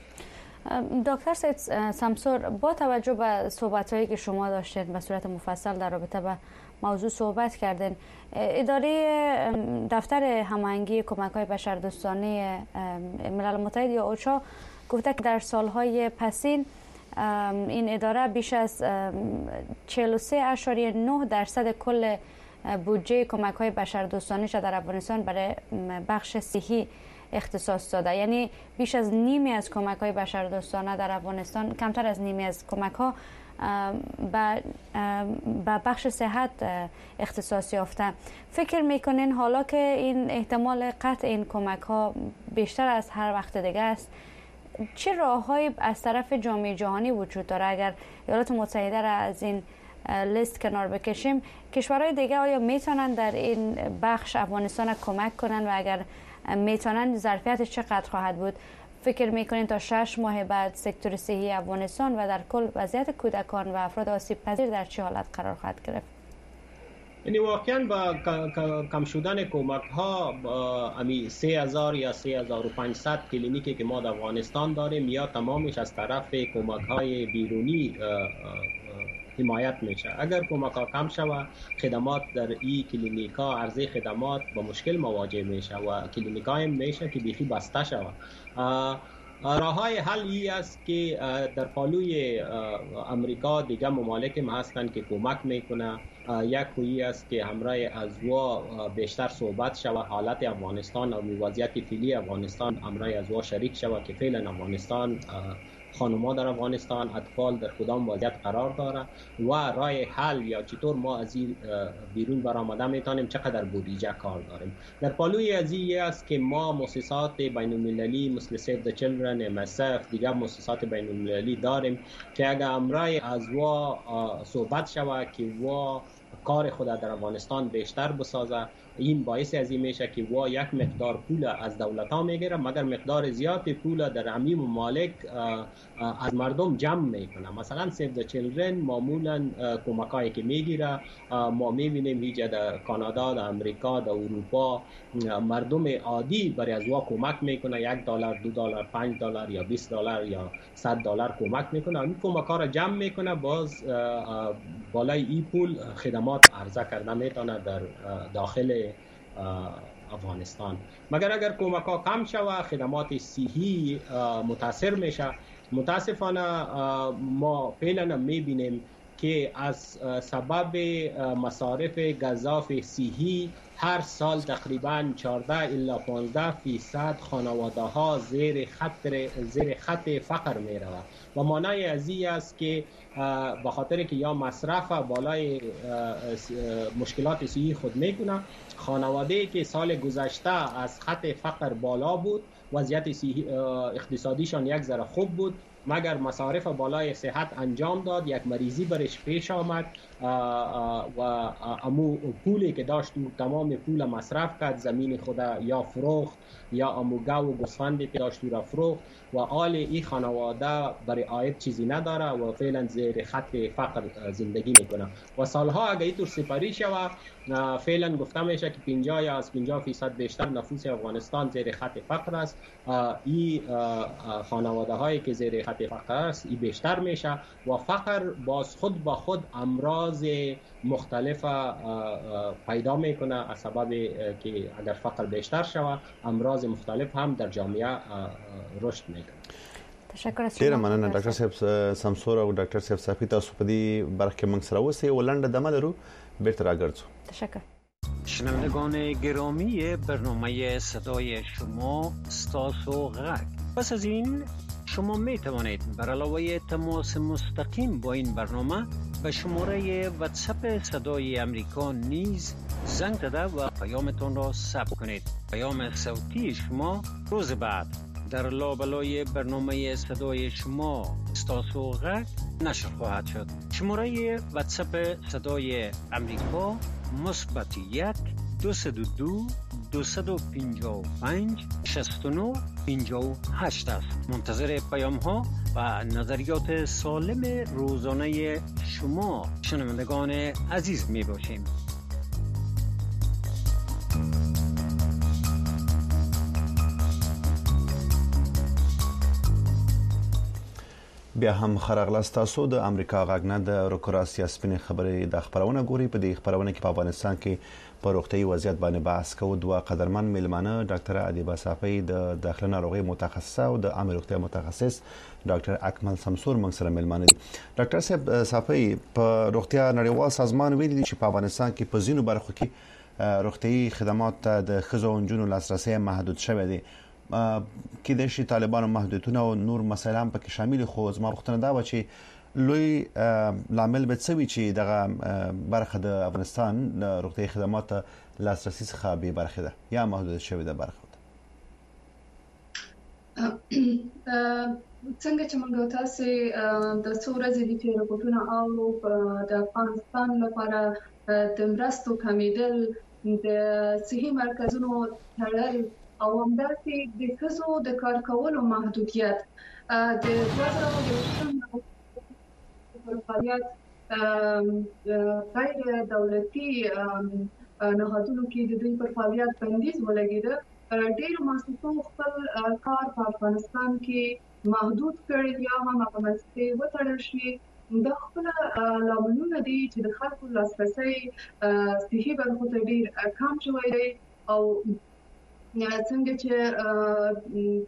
دکتر سید سمسور، با توجه به صحبت‌هایی که شما داشتید به صورت مفصل در رابطه با موضوع صحبت کردین، اداره دفتر هماهنگی کمک‌های بشردوستانه ملل متحد یا اوچا گفته که در سالهای پسین این اداره بیش از 43.9% کل بودجه کمک‌های بشردوستانه در افغانستان برای بخش صحی اختصاص داده. یعنی بیش از نیمی از کمک‌های بشردوستانه در افغانستان، کمتر از نیمی از کمک‌ها به بخش صحت اختصاص یافته. فکر میکنین حالا که این احتمال قطع این کمک‌ها بیشتر از هر وقت دیگه است، چه راههایی از طرف جامعه جهانی وجود داره؟ اگر ایالات متحده را از این لیست کنار بکشیم، کشورهای دیگه آیا میتونن در این بخش افغانستان کمک کنن و اگر میتونن ظرفیتش چقدر خواهد بود؟ فکر میکنین تا 6 ماه بعد سکتور صحی افغانستان و در کل وضعیت کودکان و افراد آسیب پذیر در چه حالت قرار خواهد گرفت؟ یعنی واقعا با کم شدن کمک ها، امی 3000 یا 3500 کلینیکی که ما در افغانستان داریم یا تمامش از طرف کمک های بیرونی حمایت میشه. اگر کمک ها کم شود، خدمات در این کلینیک ها، عرضه خدمات با مشکل مواجه میشه و کلینیک های میشه که بیخی بسته شود. راههای حل ای است که در پالوی امریکا دیگه ممالک هم هستند که کمک میکنه. یک خویی است که همراه از وا بیشتر صحبت شود، حالت افغانستان و وضعیت فعلی افغانستان همراه از وا شریک شود که فعلا افغانستان، خانم‌ها در افغانستان، اطفال در کدام وضعیت قرار داره و راه حل یا چطور ما از این بیرون برآمده میتونیم، چقدر بودجه کار داریم. در پالوی از این است که ما مؤسسات بین المللی مثل سیو د چیلدرن، MSF، دیگر مؤسسات بین المللی داریم که اگر همراه از وا صحبت شود که وا کار خود در افغانستان بیشتر بسازه، این باعث از این میشه که وا یک مقدار پول از دولت ها میگیره، مگر مقدار زیاد پول در همین ممالک از مردم جمع میکنه. مثلا سیو د چیلدرن معمولا کمکایی که میگیره ما میبینیم اینجا در کانادا، در امریکا، در اروپا مردم عادی برای از وا کمک میکنه، $1، $2، $5 یا $20 یا $100 کمک میکنه. این کمک ها را جمع میکنه، باز بالای این پول خدمات عرضه کرده میتونه در داخل افغانستان. مگر اگر کمک ها کم شود، خدمات صحی متاثر میشه. متاسفانه ما فعلا میبینیم که از سبب مصارف گزاف صحی هر سال تقریبا 14 الی 15% خانواده ها زیر خط فقر می روند و معنای از این است که به خاطر که یا مصرف بالای مشکلات صحی خود میکنه، خانواده که سال گذشته از خط فقر بالا بود، وضعیت اقتصادیشان یک ذره خوب بود، مگر مصارف بالای صحت انجام داد، یک مریضی برش پیش آمد و امو پولی که داشت تمام پول مصرف کرد، زمین خود یا فروخت یا اموگه و گوسفندی که داشت را فروخت و آل این خانواده برای آید چیزی نداره و فعلا زیر خط فقر زندگی میکنه و سالها اگه اینطور سپری شود، فعلا گفته میشه که 50 یا از 50% بیشتر نفوس افغانستان زیر خط فقر است. این خانواده هایی که زیر خط فقر است این بیشتر میشه و فقر باز خود با خود امراض مختلف پیدا میکنه از سبب که اگر فقر بیشتر شود امراض مختلف هم در جامعه رشد میکنه. تشکر از ډیره مننه ډاکټر صاحب سمسور او ډاکټر صاحب صافي، تاسو په دې برخه کې موږ سره اوسئ ولنډه دمه لرو بیرته راګرځو. تشکر. شنوندگان گرامی، برنامه صدای شما ستاسو غږ. پس از این شما می توانید بر علاوه تماس مستقیم با این برنامه به شماره واتساپ صدای امریکا نیز زنگ زده و پیامتان را ثبت کنید. پیام صوتی شما روز بعد در لابلای برنامه صدای شما ستاسو غږ نشر خواهد شد. شماره واتساپ صدای امریکا +1 202 255 69 58 است. منتظر پیام ها و نظریات سالم روزانه شما شنوندگان عزیز می باشیم. بیا هم خرغلاست تاسو د امریکا غږ نه د روکراسیا سپینې خبرې د خبرونه ګوري. په دې خبرونه کې په افغانستان کې په روغتي وضعیت باندې بحث کوو. دوه قدرمن میلمانه ډاکټر ادیبه صافی د داخله ناروغي متخصصه او د عامه روغتیا متخصص ډاکټر اکمل سمسور موږ سره میلمانه دي. ډاکټر صاحب صافی په روغتیا نړیوال سازمان ویلي چې په افغانستان کې په ځینو برخو کې روغتي خدمات د ښځو او نجونو لاسرسي محدود شوی دی. کې د شي طالبانو محدودیتونه او نور مسایل هم پکې شامل خو زما پوښتنه دا و چې لوی لامل به څه وي چې دغه برخه د افغانستان روغتي خدمات لاسرسي څخه به برخه ده یا محدود شوی ده برخه ده. څنګه چې موږ تاسو د څو ورځې د راپورټونو او د افغانستان لپاره د مرستو کمیدل د صحي مرکزونو تړل او همداسې د ښځو د کار کولو محدودیت د 2020 فعالیت غیر دولتي نهادونو کې د دوی پر فعالیت بندیز ولګیده. ډېر مؤسسو خپل کار په افغانستان کې محدود کړی یا هم هغه مؤسسې وتړل شي. دا خپل لاملونه دي چې د خلکو لاسرسي صحي برخو ته ډېر کم شوی دی او څنګه چې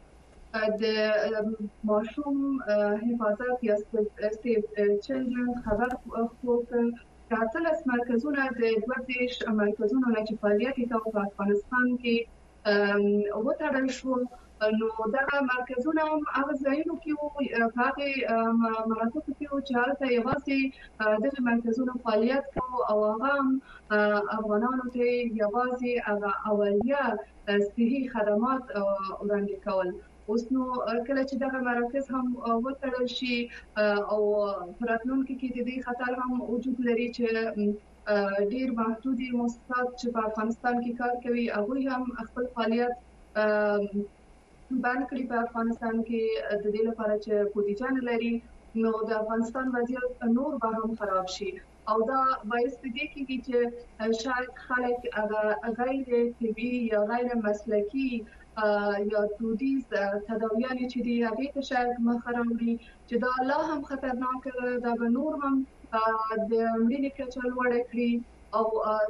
د ماشوم حفاظت یا چلډرن خبر خپل کارتلس مرکزونه د 20 مرکزونو نه چې فعالیت کوي په افغانستان کې وتړل شو. نو دا مرکزونه هغه ځایونو کې په هغه مناطقو کې چې هلته یوازې د مرکزونو فعالیت کوي او هغه افغانانو ته یوازې هغه اولیه صحي خدمات وړاندې کول. اوس نو کله چې دغه مراکز هم وتړل شي او راتلونکي کې د دې خطر هم وجود لري چې ډېر محدودي مؤسسات چې په افغانستان کې کار کوي هغه هم خپل فعالیت باندې کړی په افغانستان کې د دې لپاره چې بودیجه نه لري نو د افغانستان وضعیت نور به هم خراب شي او دا باعث دې کېږي چې شاید خلک غیر طبي یا غیر مسلکي یا دودیز تداویانې چې دی هغه ته شاید مخه راوړي چې دا لا هم خطرناک ده به نور هم د مړینې کچه لوړه کړي او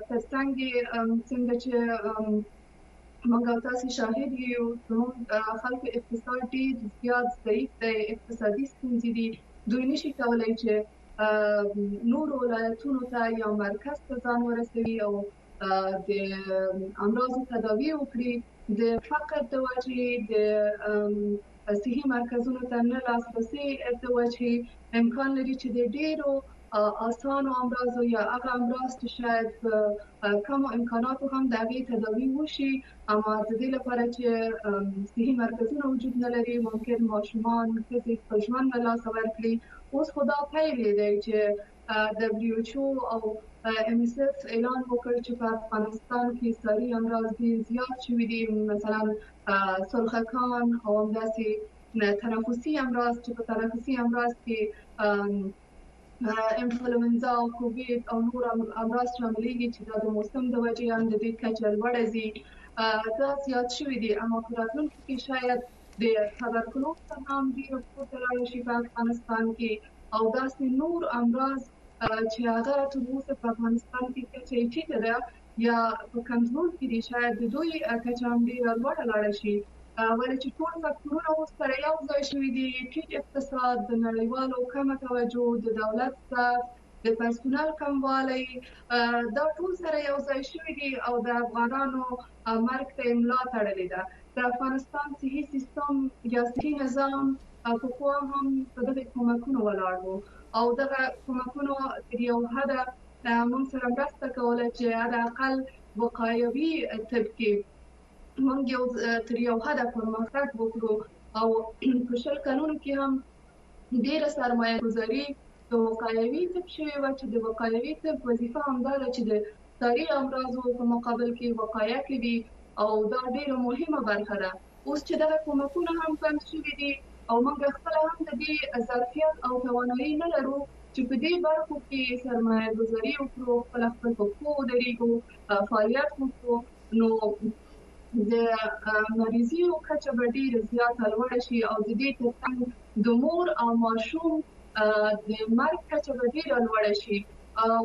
څنګه چې موږ تاسو شاهد یو زموږ خلک اقتصاد ډېر زیات ضعیف دی اقتصادي ستونزې دي دوی نشي کولای چې نور ولایتونو ته یا مرکز ته ځان ورسوي او د امراض تداوی وکړي. د فقر د وجې د صحي مرکزونو ته نه لاسرسي د وجې امکان لري چې د ډېرو آسانو امراضو یا هغه امراض چې شاید کم امکاناتو هم د هغې تداوی وشي اما د دې لپاره چې صحي مرکزونه وجود نه لري ممکن ماشومان ښځې خپل ژوند له لاسه ورکړي. اوس خو دا پیل دی چې WHO او MSF اعلان وکړ چې په افغانستان کې ساري امراض ډېر زیات شوي دي مثلا سرخکان او همداسې تنفسي امراض چې په تنفسي امراض کې انفلوئنزا او کووید او نور امراض شاملېږي چې دا د موسم د وجې هم د دې کچه لوړه ځي دا زیات شوي دي اما په راتلونکي کې شاید د تبرکلوز څخه هم ډېر پورته لاړ شي په افغانستان کې او داسې نور امراض چې هغه تر اوسه په افغانستان کې کچه ټیټه ده یا په کنټرول کې دي شاید د دوی کچه هم ډېره لوړه لاړه شي ولې چې ټول فکټورونه اوس سره یو ځای شوي دي ټیټ اقتصاد د نړیوالو کمه توجه د دولت څخه د پرسونل کموالی دا ټول سره یو ځای شوي دي او د افغانانو مرګ ته املا تړلې ده. د افغانستان صحي سیستم یا صحي نظام پخوا هم په دغه کومکونو ولاړ و او دغه کومکونو تر یو حده موږ سره مرسته کوله چې حد اقل وقایوي طب کې موږ یو تر یو حده پرمختګ وکړو او په 20 کلونو کې هم ډېره سرمایه گذاري د وقایوي طب شوې وه چې د وقایوي طب وظیفه همدا ده چې د ساري امراضو په مقابل کې وقایه کوي او دا ډېره مهمه برخه ده. اوس چې دغه کومکونه هم کم شوي دي او موږ خپل هم د دې ظرفیت او توانایي نه لرو چې په دې برخو کې سرمایه گذاري وکړو خپل په پښو ودرېږو فعالیت وکړو نو د مریضیو کچه به ډېره زیاته لوړه شي او د دې ترڅنګ د مور او ماشوم د مرګ کچه به ډېره لوړه شي. اوس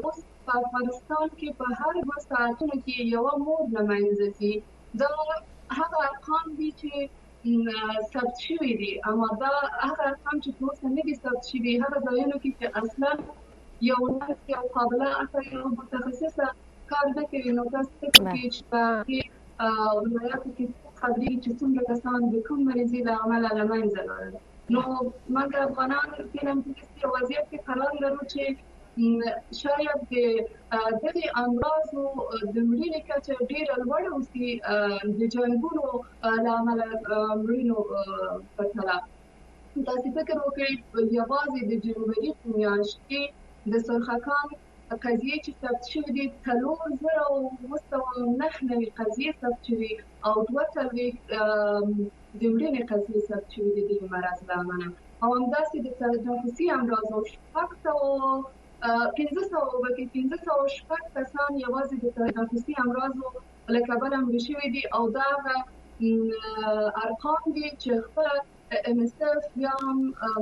په افغانستان کې په هر 2 ساعتونو کې یو مور له منځه ځي. دا هغه ارقام دي چې ثبت شوي دي، اما دا هغه ارقام چې اوس نه دي ثبت شوي هغه ځایونو کې چې اصلا یو ناس یو قابله اثر یو متخصصه کار نه کوي. نو تاسو ته کې چې ولایاتو کې خبرې چې څومره کسان د کوم مریضي له امله له منځه لاړل. نو موږ افغانان فلم کې وضعیت کې قرار لرو چې شاید د دغه امراضو د مړینې کچه ډېره لوړه اوسي د جنګونو له امله مړینو پرتله. تاسو فکر وکړئ یوازې د جنوري په میاشت کې د سرخکان قضیې چې ثبت شوي دي 3909 قضیې ثبت شوي او 22 د مړینې قضیې ثبت شوي دي د مرض له امله. او همداسې د تنفسي امراضو 1500 کسان یوازې د تنفسي امراضو له کبله مړه شوي دي او دا ارقام دي چې خپله MSF یا هم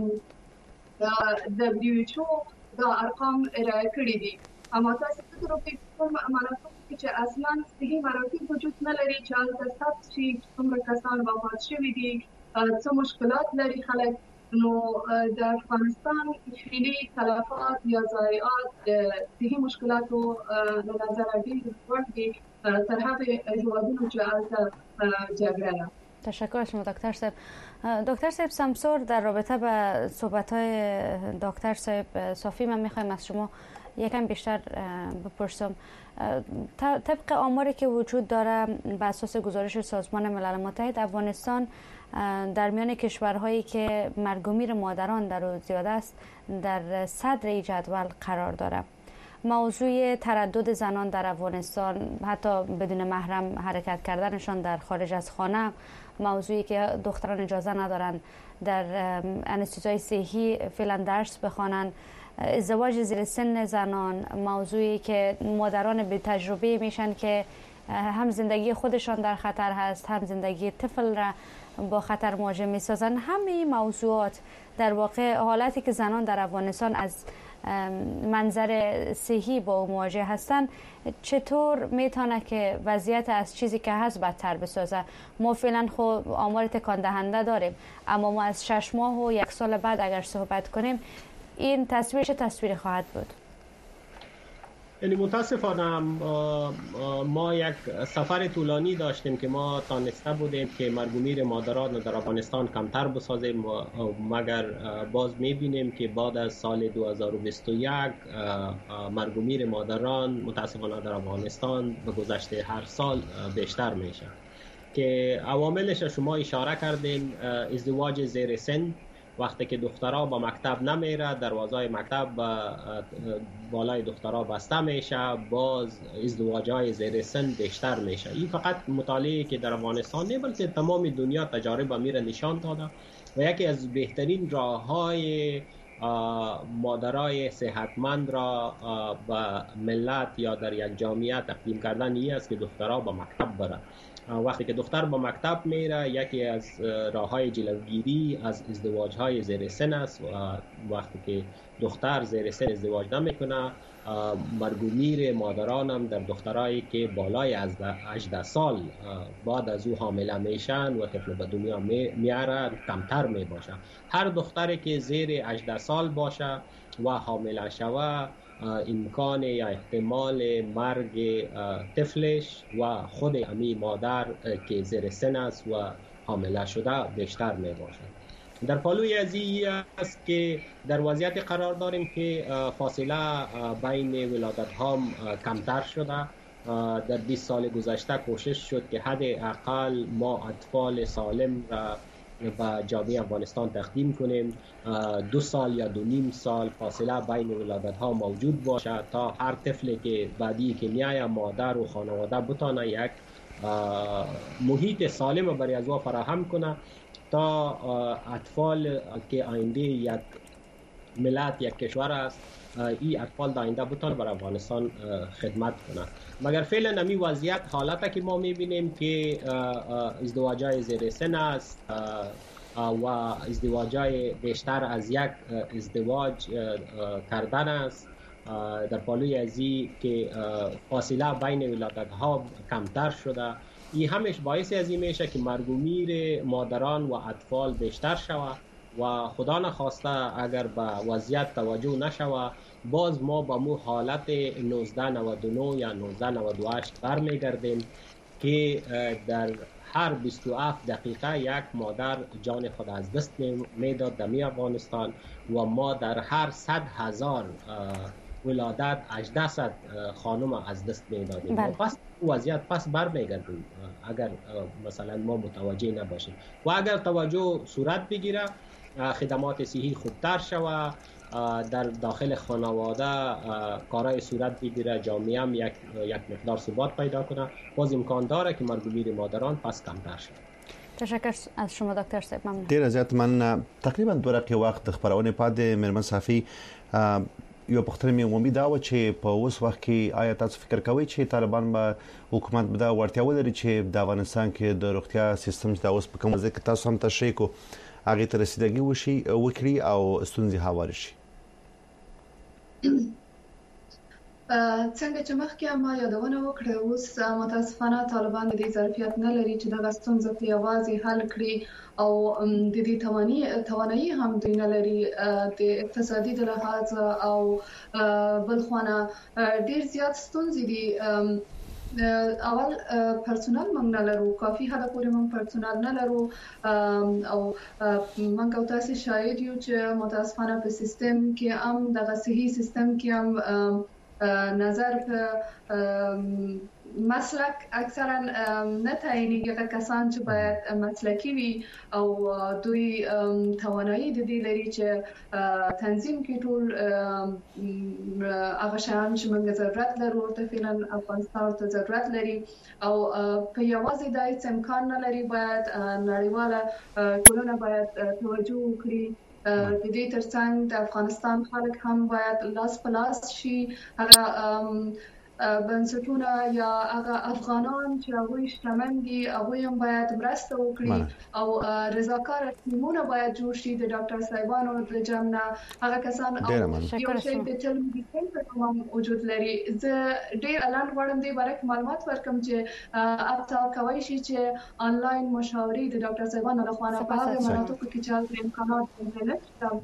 WHO دا ارقام ارائه کړي دي. اما تاسو فکر وکړئ کوم مناطق چې اصلا صحي مراتب وجود نه لري چې هلته ثبت شي څومره کسان وفات شوي دي، څه مشکلات لري خلک. نو د افغانستان فعلي تلفات یا ضایعات د صحي مشکلاتو له نظره ډېر لوړ دي تر هغه هېوادونو چې هلته جګړه ده. تشکر شما دکتر صاحب. دکتر صاحب سمسور، در رابطه به صحبت‌های دکتر صاحب صافی من می‌خوایم از شما یکم بیشتر بپرسم. طبق آماری که وجود داره بر اساس گزارش سازمان ملل متحد، افغانستان در میان کشورهایی که مرگ و میر مادران در او زیاد است در صدر جدول قرار داره. موضوع تردد زنان در افغانستان، حتی بدون محرم حرکت کردنشان در خارج از خانه، موضوعی که دختران اجازه ندارن در انستیتوهای صحی فعلا درس بخوانند، ازدواج زیر سن زنان، موضوعی که مادران به تجربه میشن که هم زندگی خودشان در خطر هست، هم زندگی طفل را با خطر مواجه میسازن. همه این موضوعات در واقع حالتی که زنان در افغانستان از منظر صحی با او مواجه هستند چطور میتونه که وضعیت از چیزی که هست بدتر بسازه؟ ما فعلا خب آمار تکان دهنده داریم، اما ما از 6 ماه و 1 سال بعد اگر صحبت کنیم این تصویر چه تصویری خواهد بود؟ یعنی متاسفانه ما یک سفر طولانی داشتیم که ما تانسته بودیم که مرگ و میر مادران در افغانستان کمتر بسازیم، مگر باز میبینیم که بعد از سال 2021 مرگ و میر مادران متاسفانه در افغانستان به گذشته هر سال بیشتر میشه که عواملش شما اشاره کردین. ازدواج زیر سن، وقتی که دخترها با مکتب نمیره، دروازه مکتب بالای دخترها بسته میشه، باز ازدواجهای زیر سن بیشتر میشه. این فقط مطالعه که در افغانستان نه بلکه تمام دنیا تجارب میره نشان داده و یکی از بهترین راههای مادرای صحتمند را به ملت یا در یک جامعه تقدیم کردن این است که دخترها با مکتب بره. وقتی که دختر با مکتب میره، یکی از راههای جلوگیری از ازدواجهای زیر سن است و وقتی که دختر زیر سن ازدواج نمیکنه، مرگ و میر مادران هم در دخترایی که بالای از 18 سال بعد از او حامله میشن و طفل به دنیا میاره کمتر میباشه. هر دختری که زیر 18 سال باشه و حامله شوه، امکان یا احتمال مرگ طفلش و خود امی مادر که زیر سن است و حامله شده بیشتر می باشد. در پالوی از این است که در وضعیت قرار داریم که فاصله بین ولادت ها کمتر شده. در 20 سال گذشته کوشش شد که حد اقل ما اطفال سالم را به جامعه افغانستان تقدیم کنیم. 2 سال یا 2.5 سال فاصله بین ولادت ها موجود باشه تا هر طفلی که بعدی که میایه مادر و خانواده بتانه یک محیط سالم برای از او فراهم کنه تا اطفال که آینده یک ملت یک کشور است، این اطفال در آینده بتانه بر افغانستان خدمت کنه. مگر فعلا نمی وضعیت حالت که ما میبینیم که ازدواجای زیر سن است و ازدواجای بیشتر از یک ازدواج کردن است در پالوی ازی که فاصله بین ولادت ها کمتر شده، این همش باعث از این میشه که مرگ و میر مادران و اطفال بیشتر شود و خدا نخواسته اگر به وضعیت توجه نشود باز ما به مو حالت 1999 یا 1998 برمیگردیم که در هر 27 دقیقه یک مادر جان خود از دست میداد در افغانستان و ما در هر 100,000 ولادت 1800 خانم از دست میدادیم. پس وضعیت پس برمیگردیم اگر مثلا ما متوجه نباشیم و اگر توجه صورت بگیره خدمات صحی خوبتر شوه، در داخل خانواده کارهای صورت بگیره، جامعه هم یک مقدار ثبات پیدا کنه، باز امکان داره که مرگ و میر مادران پس کمتر شد. تشکر از شما دکتر صاحب، ممنون. ډیر زیات من تقریبا 2 دقیقې وخت د خبرونه پاتې مېرمن صافي یو پختنه مې عمومي دا و چې په اوس وخت کې آیا تاسو فکر کوئ چې طالبان به حکومت به دا ورتیا ولري چې د افغانستان کې د روغتیا سیستم د اوس په کوم ځای کې تاسو هم تشریح کو هغه ته رسیدګي وکړي او ستونزې هوار شي؟ څنګه چې مخکې ما یادونه وکړه اوس متاسفانه طالبان د دې ظرفیت نه لري چې دغه ستونزه په یوازې حل کړي او د دې توانایي هم دوی نه لري د اقتصادي د لحاظ او بل خوانه ډیر زیات ستونزې دي. اول پرسونل موږ نه لرو، کافي حد پورې موږ پرسونل نه لرو او موږ او تاسو شاهد یو چې متاسفانه په سیستم کې هم دغه صحي سیستم کې هم نظر په مسلک اکثرا نه تعیینیږي هغه کسان چې باید مسلکی وي او دوی توانایي د دې لري چې تنظیم کې ټول هغه شیان چې موږ ضرورت لرو ورته فعلا افغانستان ته ضرورت لري او په یوازې د هیڅ امکان نه لري، باید نړیواله ټولنه باید توجه وکړي. د دې ترڅنګ د افغانستان خلک هم باید لاس په لاس شي، هغه بنسټونه یا هغه افغانان چې هغه شتمن دي هغه هم باید مرسته وکړي او رضاکار ټیمونه باید جوړ شي د ډاکټر صاحبانو د جمع هغه کسان او یو شی د ټلویزیون په تمام وجود لري. زه ډیر اعلان غواړم دې باره کې معلومات ورکم چې اپتا کوي شي چې آنلاین مشاورې د ډاکټر صاحبانو لخوا په هغه مناطقو کې چې امکانات انټرنیټ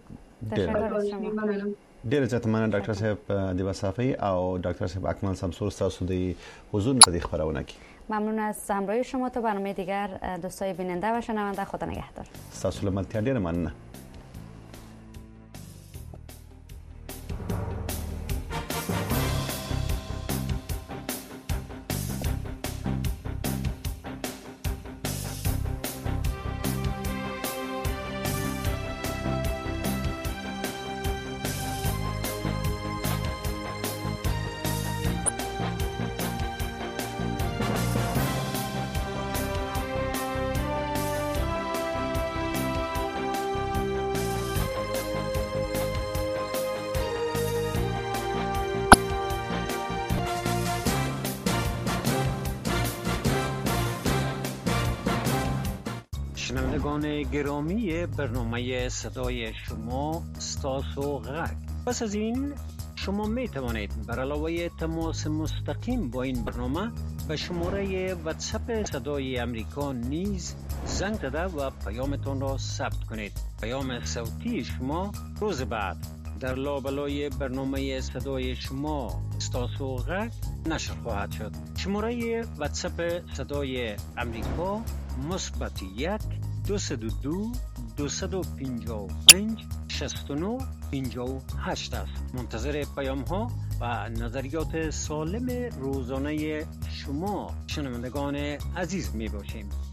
شته. ډیر زیات مننه ډاکټر صاحب ادیبه صافی او ډاکټر صاحب اکمل سمسور تاسو د حضور په خبرونه کې ممنون از همراهی شما. تا برنامه دیگر دوستای بیننده و شنونده خدا نگهدار. تاسو له ملتیا ډیر مننه. شنوندگان گرامی برنامه صدای شما ستاسو غک. پس از این شما می توانید بر علاوه تماس مستقیم با این برنامه به شماره واتساپ صدای امریکا نیز زنگ زده و پیامتان را ثبت کنید. پیام صوتی شما روز بعد در لابلای برنامه صدای شما ستاسو غک نشر خواهد شد. شماره واتساپ صدای امریکا مثبت 1 202 255 69 58 است. منتظر پیام ها و نظریات سالم روزانه شما شنوندگان عزیز می باشیم.